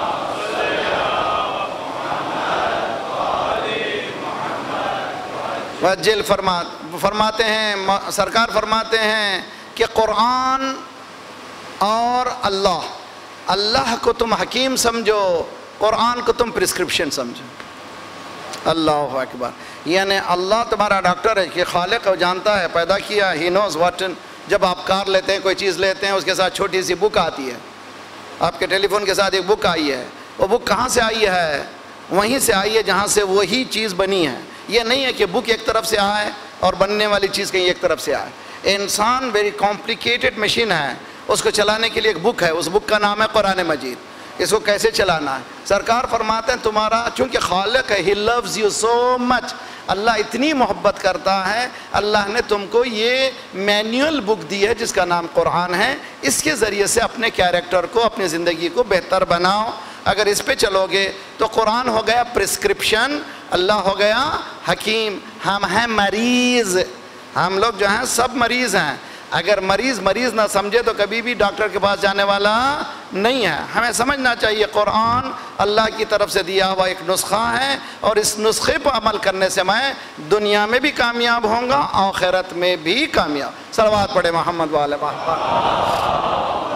وجل فرما فرماتے ہیں، سرکار فرماتے ہیں کہ قرآن اور اللہ، اللہ کو تم حکیم سمجھو، قرآن کو تم پرسکرپشن سمجھو۔ اللہ اکبر۔ یعنی اللہ تمہارا ڈاکٹر ہے کہ خالق ہے، جانتا ہے، پیدا کیا، ہی نوز واٹ۔ جب آپ کار لیتے ہیں، کوئی چیز لیتے ہیں، اس کے ساتھ چھوٹی سی بک آتی ہے، آپ کے ٹیلی فون کے ساتھ ایک بک آئی ہے، وہ بک کہاں سے آئی ہے؟ وہیں سے آئی ہے جہاں سے وہی چیز بنی ہے۔ یہ نہیں ہے کہ بک ایک طرف سے آئے اور بننے والی چیز کہیں ایک طرف سے آئے۔ انسان ویری کمپلیکیٹڈ مشین ہے، اس کو چلانے کے لیے ایک بک ہے، اس بک کا نام ہے قرآن مجید۔ اس کو کیسے چلانا ہے؟ سرکار فرماتے ہیں تمہارا چونکہ خالق ہے، ہی لوز یو سو مچ، اللہ اتنی محبت کرتا ہے، اللہ نے تم کو یہ مینیول بک دی ہے جس کا نام قرآن ہے۔ اس کے ذریعے سے اپنے کیریکٹر کو، اپنی زندگی کو بہتر بناؤ۔ اگر اس پہ چلو گے تو قرآن ہو گیا پرسکرپشن، اللہ ہو گیا حکیم۔ ہم ہیں مریض، ہم لوگ جو ہیں سب مریض ہیں۔ اگر مریض مریض نہ سمجھے تو کبھی بھی ڈاکٹر کے پاس جانے والا نہیں ہے. ہمیں سمجھنا چاہیے قرآن اللہ کی طرف سے دیا ہوا ایک نسخہ ہے، اور اس نسخے پر عمل کرنے سے میں دنیا میں بھی کامیاب ہوں گا، آخرت میں بھی کامیاب. صلوات پڑھے محمد والے محمد.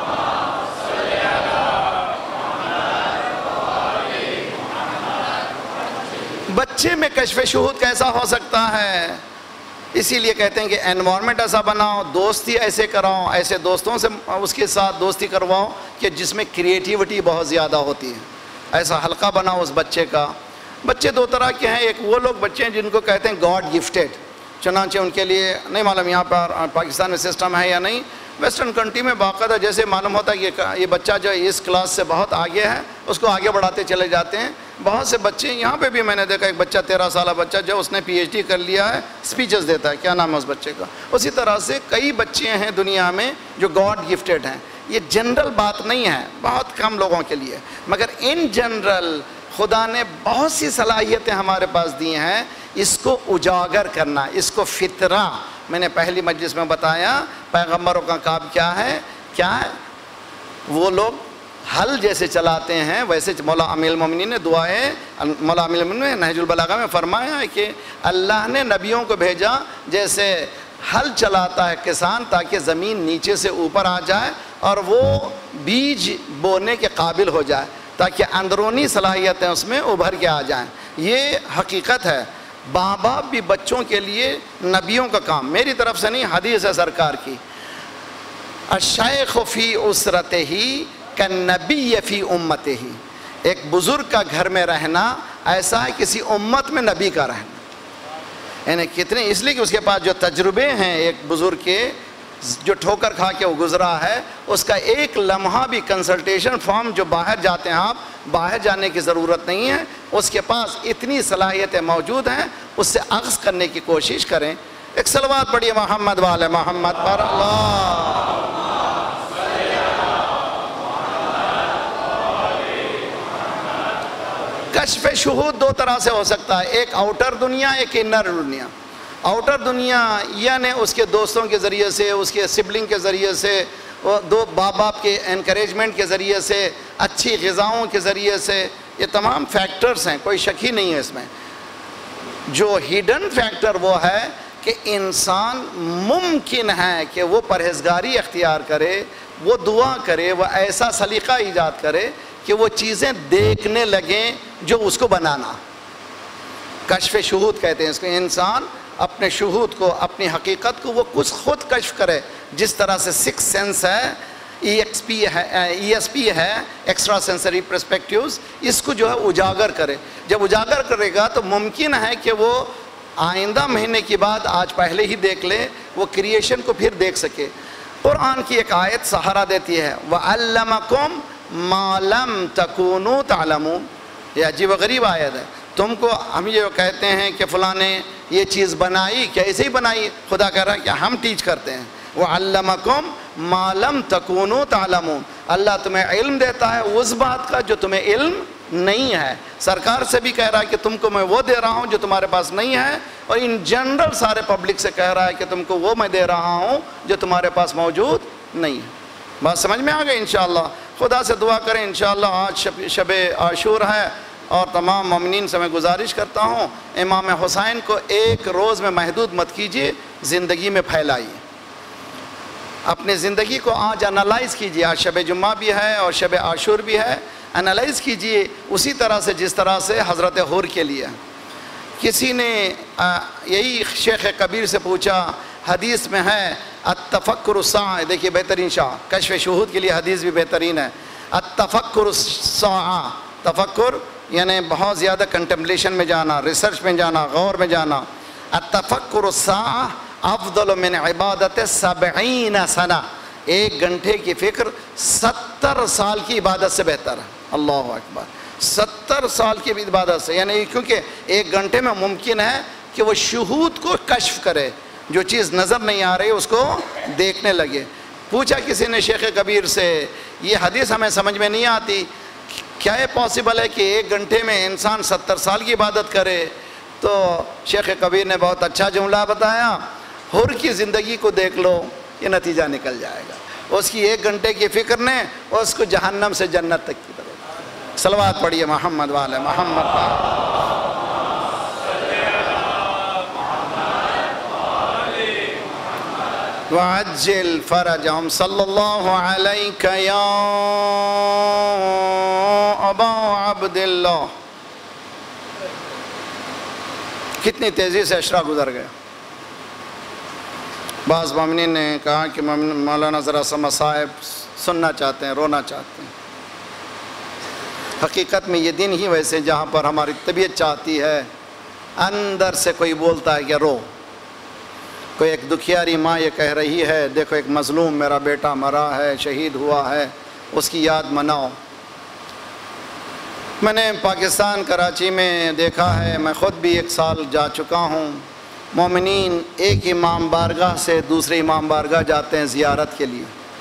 بچے میں کشف شہود کیسا ہو سکتا ہے؟ اسی لیے کہتے ہیں کہ انوائرمنٹ ایسا بناؤ، دوستی ایسے کراؤ، ایسے دوستوں سے اس کے ساتھ دوستی کرواؤ کہ جس میں کریٹیوٹی بہت زیادہ ہوتی ہے. ایسا حلقہ بناؤ اس بچے کا. بچے دو طرح کے ہیں، ایک وہ لوگ بچے ہیں جن کو کہتے ہیں گاڈ گفٹیڈ، چنانچہ ان کے لیے نہیں معلوم یہاں پر پاکستان میں سسٹم ہے یا نہیں، ویسٹرن کنٹری میں باقاعدہ جیسے معلوم ہوتا ہے کہ یہ بچہ جو اس کلاس سے بہت آگے ہے اس کو آگے بڑھاتے چلے جاتے ہیں. بہت سے بچے یہاں پہ بھی میں نے دیکھا، ایک بچہ تیرہ سالہ بچہ جو اس نے پی ایچ ڈی کر لیا ہے، اسپیچز دیتا ہے. کیا نام ہے اس بچے کا؟ اسی طرح سے کئی بچے ہیں دنیا میں جو گاڈ گفٹیڈ ہیں. یہ جنرل بات نہیں ہے، بہت کم لوگوں کے لیے، مگر ان جنرل خدا نے بہت سی صلاحیتیں ہمارے پاس دی ہیں. اس کو اجاگر کرنا، اس کو فطرہ، میں نے پہلی مجلس میں بتایا پیغمبروں کا کام کیا ہے. کیا ہے؟ وہ لوگ حل جیسے چلاتے ہیں ویسے. مولا امیر المومنین نے دعائیں، مولا امیر المومنین نے نہج البلاغہ میں فرمایا ہے کہ اللہ نے نبیوں کو بھیجا جیسے حل چلاتا ہے کسان تاکہ زمین نیچے سے اوپر آ جائے اور وہ بیج بونے کے قابل ہو جائے، تاکہ اندرونی صلاحیتیں اس میں ابھر کے آ جائیں. یہ حقیقت ہے. ماں باپ بھی بچوں کے لیے نبیوں کا کام، میری طرف سے نہیں، حدیث ہے سرکار کی، الشیخ فی اسرتہ کالنبی فی امتہ. ایک بزرگ کا گھر میں رہنا ایسا ہے کسی امت میں نبی کا رہنا. یعنی کتنے، اس لیے کہ اس کے پاس جو تجربے ہیں ایک بزرگ کے، جو ٹھوکر کھا کے وہ گزرا ہے، اس کا ایک لمحہ بھی کنسلٹیشن فارم جو باہر جاتے ہیں آپ، باہر جانے کی ضرورت نہیں ہے. اس کے پاس اتنی صلاحیتیں موجود ہیں، اس سے اخذ کرنے کی کوشش کریں. ایک صلوات پڑھیے محمد والے محمد پر. اللہ کشف شہود دو طرح سے ہو سکتا ہے، ایک آؤٹر دنیا، ایک انر دنیا. آؤٹر دنیا یعنی اس کے دوستوں کے ذریعے سے، اس کے سبلنگ کے ذریعے سے، دو باپ باپ کے انکریجمنٹ کے ذریعے سے، اچھی غذاؤں کے ذریعے سے، یہ تمام فیکٹرز ہیں، کوئی شک ہی نہیں ہے اس میں. جو ہیڈن فیکٹر وہ ہے کہ انسان ممکن ہے کہ وہ پرہیزگاری اختیار کرے، وہ دعا کرے، وہ ایسا سلیقہ ایجاد کرے کہ وہ چیزیں دیکھنے لگیں جو اس کو بنانا. کشف شہود کہتے ہیں اس کو. انسان اپنے شہود کو، اپنی حقیقت کو وہ کچھ خود کشف کرے. جس طرح سے سکس سینس ہے، ای ایکس پی ہے، ای ایس پی ہے، ایکسٹرا سینسری پرسپیکٹیوز، اس کو جو ہے اجاگر کرے. جب اجاگر کرے گا تو ممکن ہے کہ وہ آئندہ مہینے کی بعد آج پہلے ہی دیکھ لے، وہ کریشن کو پھر دیکھ سکے. قرآن کی ایک آیت سہارا دیتی ہے، وَعَلَّمَكُمْ مَا لَمْ تَكُونُوا تَعْلَمُونَ. یہ عجیب و غریب آیت ہے. تم کو ہم یہ کہتے ہیں کہ فلاں نے یہ چیز بنائی، کیا ایسے ہی بنائی؟ خدا کہہ رہا ہے کہ ہم ٹیچ کرتے ہیں. وَعَلَّمَكُمْ مَا لَمْ تَكُونُوا تَعْلَمُونَ. اللہ تمہیں علم دیتا ہے اس بات کا جو تمہیں علم نہیں ہے. سرکار سے بھی کہہ رہا ہے کہ تم کو میں وہ دے رہا ہوں جو تمہارے پاس نہیں ہے، اور ان جنرل سارے پبلک سے کہہ رہا ہے کہ تم کو وہ میں دے رہا ہوں جو تمہارے پاس موجود نہیں ہے. بات سمجھ میں آ گئی؟ انشاءاللہ خدا سے دعا کریں. انشاءاللہ آج شب شب عاشور ہے، اور تمام مومنین سے میں گزارش کرتا ہوں امام حسین کو ایک روز میں محدود مت کیجیے، زندگی میں پھیلائیے. اپنی زندگی کو آج انالائز کیجیے. آج شب جمعہ بھی ہے اور شب عاشور بھی ہے. انالائز کیجیے اسی طرح سے جس طرح سے حضرت حور کے لیے. کسی نے یہی شیخ کبیر سے پوچھا، حدیث میں ہے التفکر الساعہ، دیکھیے بہترین شاہ، کشف شہود کے لیے حدیث بھی بہترین ہے. التفکر الساعہ، تفکر یعنی بہت زیادہ کنٹمپلیشن میں جانا، ریسرچ میں جانا، غور میں جانا. التفکر الساعہ افضل من عبادت سبعین سنہ. ایک گھنٹے کی فکر ستر سال کی عبادت سے بہتر ہے. اللہ اکبر. ستر سال کی عبادت سے، یعنی کیونکہ ایک گھنٹے میں ممکن ہے کہ وہ شہود کو کشف کرے، جو چیز نظر نہیں آ رہی اس کو دیکھنے لگے. پوچھا کسی نے شیخ کبیر سے، یہ حدیث ہمیں سمجھ میں نہیں آتی، کیا یہ پاسبل ہے کہ ایک گھنٹے میں انسان ستر سال کی عبادت کرے؟ تو شیخ کبیر نے بہت اچھا جملہ بتایا، حور کی زندگی کو دیکھ لو. یہ نتیجہ نکل جائے گا۔ اس کی ایک گھنٹے کی فکر نے اس کو جہنم سے جنت تک کی طرف۔ صلوات پڑھیے محمد والے محمد پر۔ وعجل فرجهم صلی اللہ علیہ یا ابا عبداللہ۔ کتنی تیزی سے عشرہ گزر گیا۔ بعض مومنین نے کہا کہ مولانا ذرا سا مصائب سننا چاہتے ہیں، رونا چاہتے ہیں۔ حقیقت میں یہ دن ہی ویسے جہاں پر ہماری طبیعت چاہتی ہے اندر سے کوئی بولتا ہے کہ رو۔ کوئی ایک دکھیاری ماں یہ کہہ رہی ہے دیکھو ایک مظلوم میرا بیٹا مرا ہے، شہید ہوا ہے، اس کی یاد مناؤ۔ میں نے پاکستان کراچی میں دیکھا ہے، میں خود بھی ایک سال جا چکا ہوں، مومنین ایک امام بارگاہ سے دوسرے امام بارگاہ جاتے ہیں زیارت کے لیے۔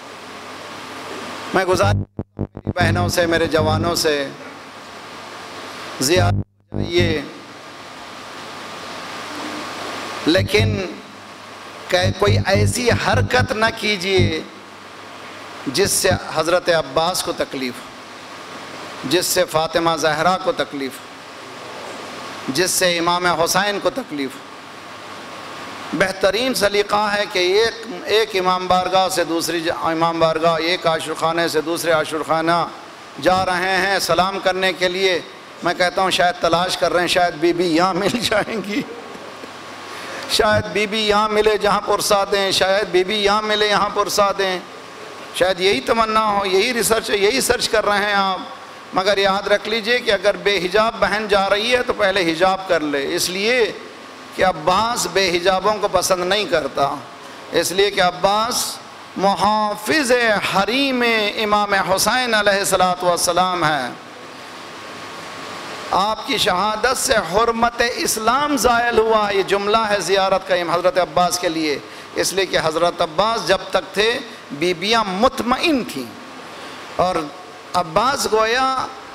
میں گزارش میری بہنوں سے، میرے جوانوں سے، زیارت جائیے، لیکن کہ کوئی ایسی حرکت نہ کیجیے جس سے حضرت عباس کو تکلیف ہو، جس سے فاطمہ زہرا کو تکلیف ہو، جس سے امام حسین کو تکلیف ہو۔ بہترین سلیقہ ہے کہ ایک ایک امام بارگاہ سے دوسری امام بارگاہ، ایک عاشور خانے سے دوسرے عاشور خانہ جا رہے ہیں سلام کرنے کے لیے۔ میں کہتا ہوں شاید تلاش کر رہے ہیں، شاید بی بی یہاں مل جائیں گی، شاید بی بی یہاں ملے جہاں پرسا دیں، شاید بی بی یہاں ملے یہاں پرسا دیں، شاید یہی تمنا ہو، یہی ریسرچ ہے، یہی سرچ کر رہے ہیں آپ۔ مگر یاد رکھ لیجئے کہ اگر بے حجاب بہن جا رہی ہے تو پہلے حجاب کر لے، اس لیے کہ عباس بے حجابوں کو پسند نہیں کرتا، اس لیے کہ عباس محافظ حریم امام حسین علیہ السلام ہے۔ آپ کی شہادت سے حرمت اسلام زائل ہوا، یہ جملہ ہے زیارت کا حضرت عباس کے لیے، اس لیے کہ حضرت عباس جب تک تھے بیبیاں مطمئن تھیں، اور عباس گویا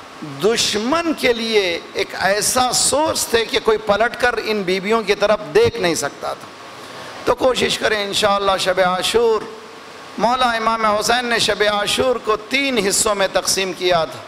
دشمن کے لیے ایک ایسا سورس تھے کہ کوئی پلٹ کر ان بیبیوں کی طرف دیکھ نہیں سکتا تھا۔ تو کوشش کریں انشاءاللہ شب عاشور، مولا امام حسین نے شب عاشور کو تین حصوں میں تقسیم کیا تھا۔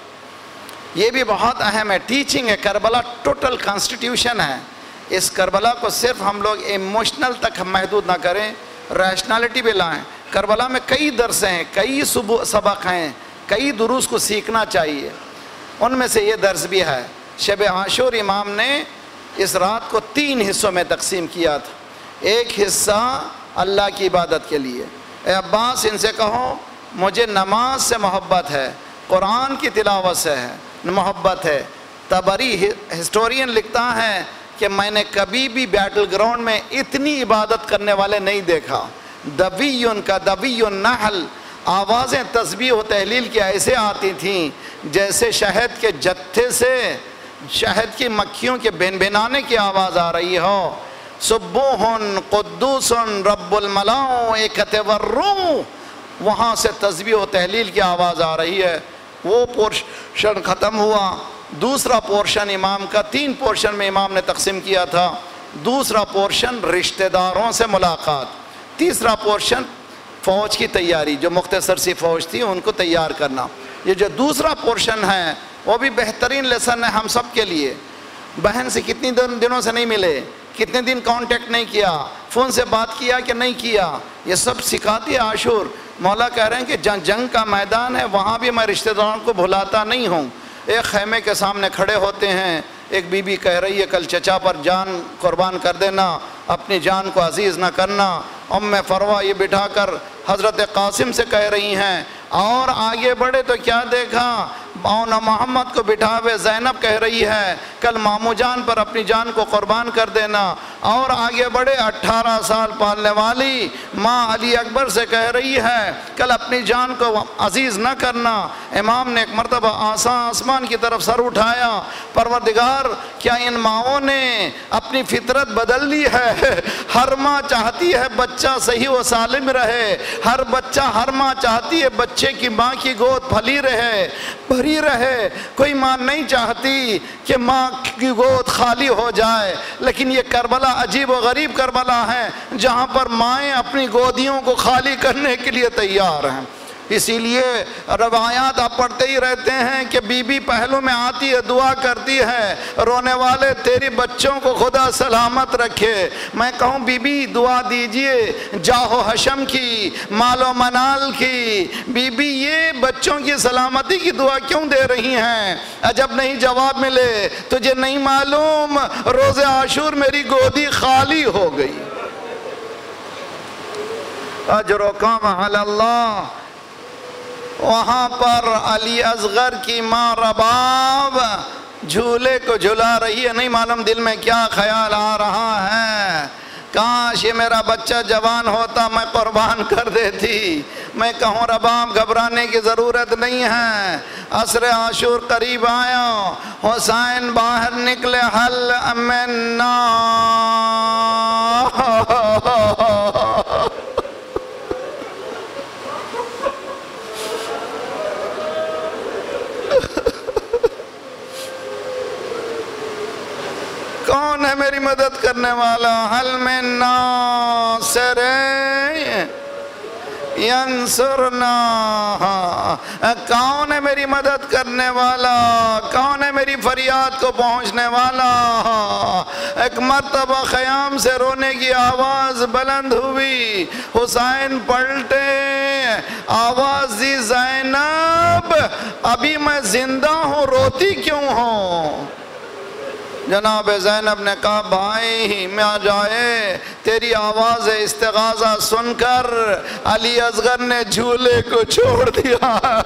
یہ بھی بہت اہم ہے، ٹیچنگ ہے، کربلا ٹوٹل کانسٹیٹیوشن ہے۔ اس کربلا کو صرف ہم لوگ ایموشنل تک محدود نہ کریں، ریشنالٹی بھی لائیں۔ کربلا میں کئی درس ہیں، کئی سبق ہیں، کئی دروس کو سیکھنا چاہیے، ان میں سے یہ درس بھی ہے۔ شب عاشور امام نے اس رات کو تین حصوں میں تقسیم کیا تھا۔ ایک حصہ اللہ کی عبادت کے لیے، اے عباس ان سے کہو مجھے نماز سے محبت ہے، قرآن کی تلاوت سے ہے محبت ہے۔ تبری ہسٹورین لکھتا ہے کہ میں نے کبھی بھی بیٹل گراؤنڈ میں اتنی عبادت کرنے والے نہیں دیکھا۔ دویون کا دوی النحل، آوازیں تسبیح و تحلیل کی ایسے آتی تھیں جیسے شہد کے جتھے سے شہد کی مکھیوں کے بھن بھنانے کی آواز آ رہی ہو۔ سبوحن قدوسن رب الملاؤ ایکت والروح، وہاں سے تسبیح و تحلیل کی آواز آ رہی ہے۔ وہ پورشن ختم ہوا۔ دوسرا پورشن امام کا تین پورشن میں امام نے تقسیم کیا تھا۔ دوسرا پورشن رشتہ داروں سے ملاقات، تیسرا پورشن فوج کی تیاری، جو مختصر سی فوج تھی ان کو تیار کرنا۔ یہ جو دوسرا پورشن ہے وہ بھی بہترین لیسن ہے ہم سب کے لیے۔ بہن سے کتنی دنوں سے نہیں ملے، کتنے دن کانٹیکٹ نہیں کیا، فون سے بات کیا کہ نہیں کیا، یہ سب سکھاتی ہے عاشور۔ مولا کہہ رہے ہیں کہ جنگ جنگ کا میدان ہے، وہاں بھی میں رشتہ داروں کو بھلاتا نہیں ہوں۔ ایک خیمے کے سامنے کھڑے ہوتے ہیں، ایک بی بی کہہ رہی ہے کل چچا پر جان قربان کر دینا، اپنی جان کو عزیز نہ کرنا۔ ام فروہ یہ بٹھا کر حضرت قاسم سے کہہ رہی ہیں، اور آگے بڑھے تو کیا دیکھا، مولانا محمد کو بٹھا ہوئے زینب کہہ رہی ہے کل مامو جان پر اپنی جان کو قربان کر دینا۔ اور آگے بڑھے اٹھارہ سال پالنے والی ماں علی اکبر سے کہہ رہی ہے کل اپنی جان کو عزیز نہ کرنا۔ امام نے ایک مرتبہ آسان آسمان کی طرف سر اٹھایا، پروردگار کیا ان ماؤں نے اپنی فطرت بدل لی ہے؟ ہر ماں چاہتی ہے بچہ صحیح و سالم رہے، ہر بچہ ہر ماں چاہتی ہے بچے کی ماں کی گود پھلی رہے، بھری رہے۔ کوئی ماں نہیں چاہتی کہ ماں کی گود خالی ہو جائے، لیکن یہ کربلا عجیب و غریب کربلا ہے جہاں پر مائیں اپنی گودیوں کو خالی کرنے کے لیے تیار ہیں۔ اسی لیے روایات آپ پڑھتے ہی رہتے ہیں کہ بی بی پہلو میں آتی ہے، دعا کرتی ہے، رونے والے تیری بچوں کو خدا سلامت رکھے۔ میں کہوں بی بی دعا دیجئے جاہ و حشم کی، مال و منال کی، بی بی یہ بچوں کی سلامتی کی دعا کیوں دے رہی ہیں؟ عجب نہیں جواب ملے، تجھے نہیں معلوم روز عاشور میری گودی خالی ہو گئی۔ اجرکم علی اللہ۔ وہاں پر علی اصغر کی ماں رباب جھولے کو جھلا رہی ہے، نہیں معلوم دل میں کیا خیال آ رہا ہے، کاش یہ میرا بچہ جوان ہوتا میں قربان کر دیتی۔ میں کہوں رباب گھبرانے کی ضرورت نہیں ہے، عصر عاشور قریب آیا، حسین باہر نکلے، حل امنا کون ہے میری مدد کرنے والا؟ حل من ناصر ینصرنا، کون ہے میری مدد کرنے والا؟ کون ہے میری فریاد کو پہنچنے والا؟ ایک مرتبہ خیام سے رونے کی آواز بلند ہوئی، حسین پلٹے، آواز دی زینب ابھی میں زندہ ہوں، روتی کیوں ہوں؟ جناب زینب نے کہا بھائی میں آ جائے، تیری آواز استغاثہ سن کر علی اصغر نے جھولے کو چھوڑ دیا۔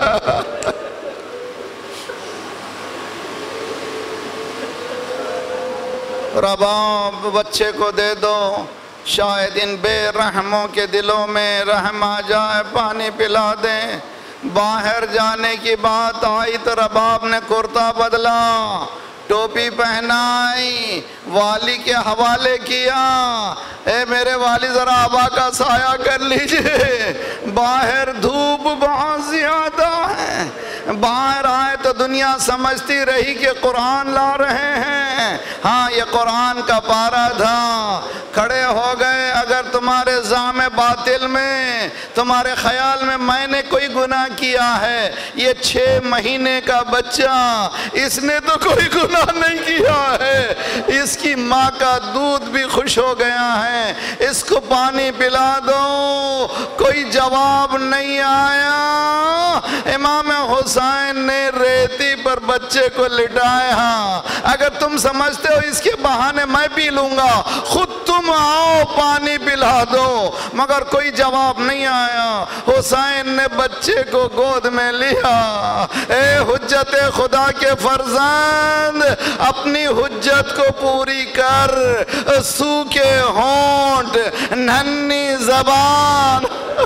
رباب بچے کو دے دو، شاید ان بے رحموں کے دلوں میں رحم آ جائے، پانی پلا دیں۔ باہر جانے کی بات آئی تو رباب نے کرتا بدلا، ٹوپی پہنائی، والی کے حوالے کیا، اے میرے والی ذرا آبا کا سایہ کر لیجئے، باہر دھوپ بہت زیادہ ہے۔ باہر آئے تو دنیا سمجھتی رہی کہ قرآن لا رہے ہیں، ہاں یہ قرآن کا پارہ تھا۔ کھڑے ہو گئے، اگر تمہارے زعم باطل میں، تمہارے خیال میں میں نے کوئی گناہ کیا ہے، یہ چھ مہینے کا بچہ، اس نے تو کوئی گناہ نہیں کیا ہے، اس کی ماں کا دودھ بھی خوش ہو گیا ہے، اس کو پانی پلا دو۔ کوئی جواب نہیں آیا۔ امام حسین نے ریتی پر بچے کو لٹایا، اگر تم سمجھتے ہو اس کے بہانے میں پی لوں گا، خود تم آؤ پانی پلا دو، مگر کوئی جواب نہیں آیا۔ حسین نے بچے کو گود میں لیا۔ اے حجت خدا کے فرزند، اپنی حجت کو پوری کر، سوکھے ہونٹ، ننھی زبان۔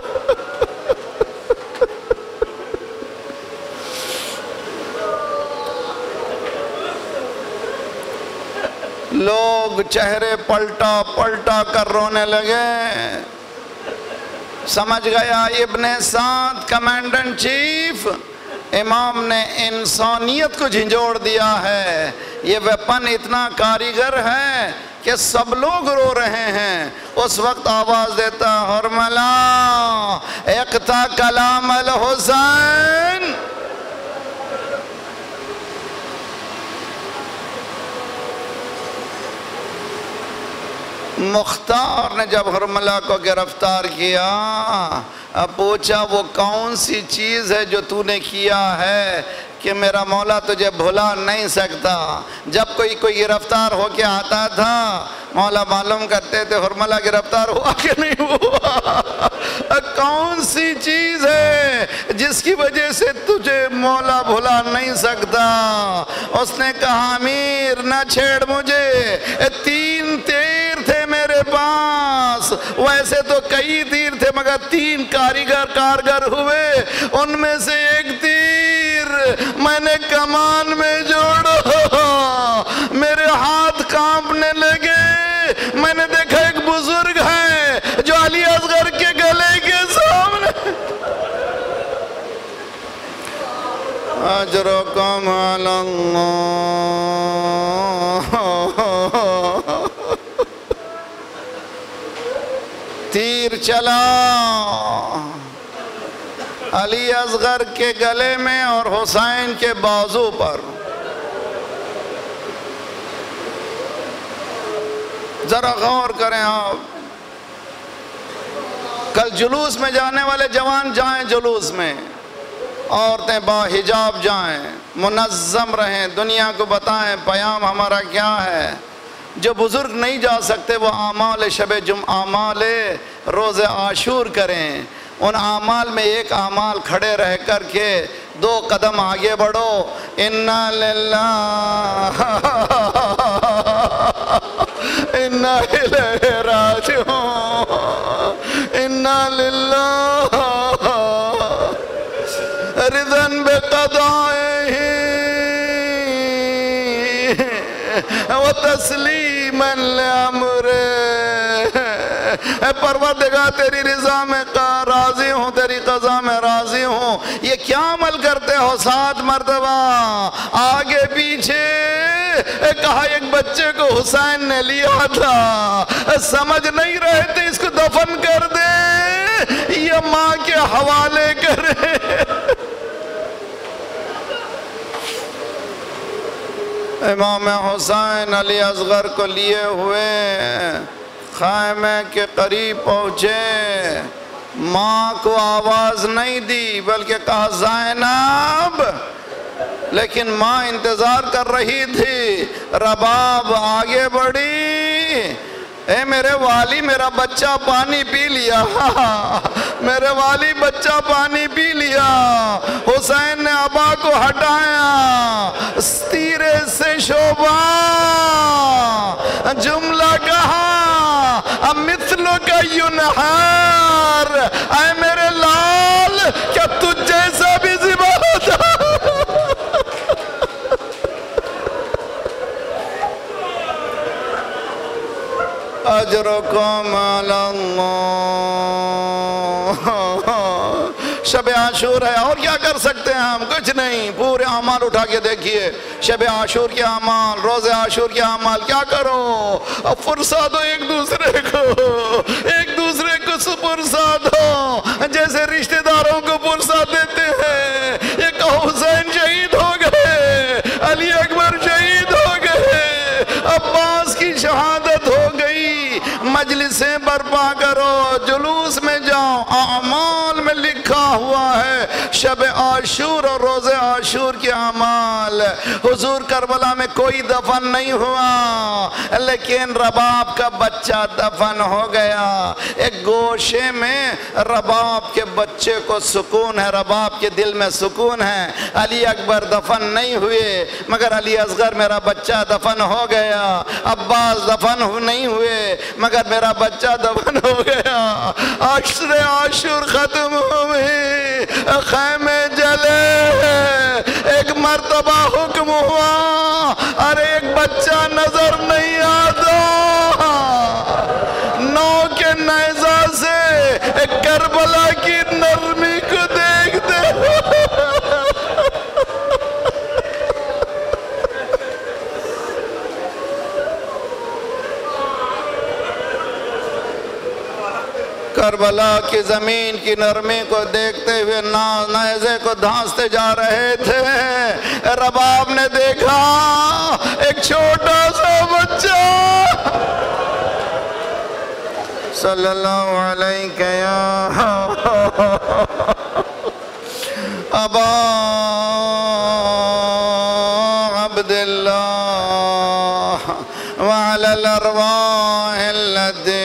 لوگ چہرے پلٹا پلٹا کر رونے لگے۔ سمجھ گیا ابن سعد کمانڈنٹ چیف، امام نے انسانیت کو جھنجھوڑ دیا ہے، یہ ویپن اتنا کاریگر ہے کہ سب لوگ رو رہے ہیں۔ اس وقت آواز دیتا حرملا اقتا کلام الحسین۔ مختار نے جب حرملہ کو گرفتار کیا، اب پوچھا وہ کون سی چیز ہے جو تو نے کیا ہے کہ میرا مولا تجھے بھلا نہیں سکتا۔ جب کوئی کوئی گرفتار ہو کے آتا تھا، مولا معلوم کرتے تھے حرملہ گرفتار ہوا کہ نہیں ہوا، کون سی چیز ہے جس کی وجہ سے تجھے مولا بھلا نہیں سکتا۔ اس نے کہا امیر نہ چھیڑ مجھے، تین تیر تھے میرے پاس، ویسے تو کئی تیر تھے مگر تین کاریگر کارگر ہوئے، ان میں سے ایک تیر میں نے کمان میں جوڑا، میرے ہاتھ کانپنے لگے۔ میں نے دیکھا ایک بزرگ ہے جو علی اصغر کے گلے کے سامنے، اجرکم علی اللہ، تیر چلا علی اصغر کے گلے میں اور حسین کے بازو پر. ذرا غور کریں آپ. کل جلوس میں جانے والے جوان جائیں جلوس میں، عورتیں باحجاب جائیں، منظم رہیں، دنیا کو بتائیں پیام ہمارا کیا ہے. جو بزرگ نہیں جا سکتے وہ اعمال شب جمعہ اعمال روز عاشور کریں. ان اعمال میں ایک اعمال کھڑے رہ کر کے دو قدم آگے بڑھو. انا للہ انا الیہ راجعون، انا للہ رضا بقضائہ وتسلیما لامرہ. اے پروردگار تیری رضا میں راضی ہوں، تیری قضا میں راضی ہوں. یہ کیا عمل کرتے ہو؟ سات مرتبہ آگے پیچھے. کہا ایک بچے کو حسین نے لیا تھا، سمجھ نہیں رہے تھے اس کو دفن کر دے یا ماں کے حوالے کرے. امام حسین علی اصغر کو لیے ہوئے خیمے کے قریب پہنچے. ماں کو آواز نہیں دی بلکہ کہا زینب، لیکن ماں انتظار کر رہی تھی. رباب آگے بڑھی. اے میرے والی میرا بچہ پانی پی لیا، میرے والی بچہ پانی پی لیا. حسین نے ابا کو ہٹایا، تیرے سے شوبہ جملہ کہا مثلو کا ینحار. اے میرے لال کیا تجھ جیسا بھی ذبح ہوتا؟ اجرکم علی اللہ. شب عاشور ہے، اور کیا کر سکتے ہیں ہم؟ کچھ نہیں. پورے اعمال اٹھا کے دیکھیے، شب عاشور کے اعمال، روز عاشور کے اعمال. کیا کرو؟ اب فرصت دو ایک دوسرے کو، ایک دوسرے کو فرصت دو جیسے رشتہ داروں کو فرصت دیتے ہیں. یہ کہو حسین شہید ہو گئے، علی اکبر شہید ہو گئے، عباس کی شہادت ہو گئی. مجلسیں برپا کرو، جلوس میں جاؤ. اعمال میں لکھا ہوا ہے شب عاشور اور روز عاشور کے اعمال. حضور کربلا میں کوئی دفن نہیں ہوا، لیکن رباب کا بچہ دفن ہو گیا. ایک گوشے میں رباب کے بچے کو سکون ہے، رباب کے دل میں سکون ہے. علی اکبر دفن نہیں ہوئے مگر علی اصغر میرا بچہ دفن ہو گیا. عباس دفن نہیں ہوئے مگر میرا بچہ دفن ہو گیا. عشر عاشور ختم ہوئے، خیمے جلے. ایک مرتبہ حکم ہوا، ارے ایک بچہ نظر نہیں آتا. نو کے نیزہ سے ایک کربلا کی نرمی کو دیکھتے. کربلا کی زمین کی نرمی کو دیکھتے ہوئے نیزے کو دھانستے جا رہے تھے. رباب نے دیکھا ایک چھوٹا سا بچہ. صلی اللہ علیہ یا ابا عبداللہ وعلی الارواح التي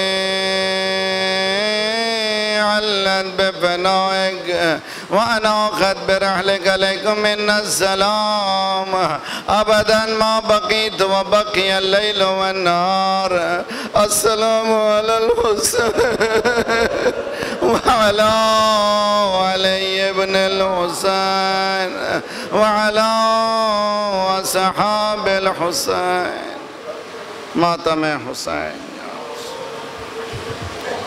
علت بفنائك وأنا أخذ برحلك عليكم من السلام أبدا ما بقيت وبقي الليل والنهار. السلام على الحسين وعلى علي بن الحسين وعلى أصحاب الحسين. ماتم حسين.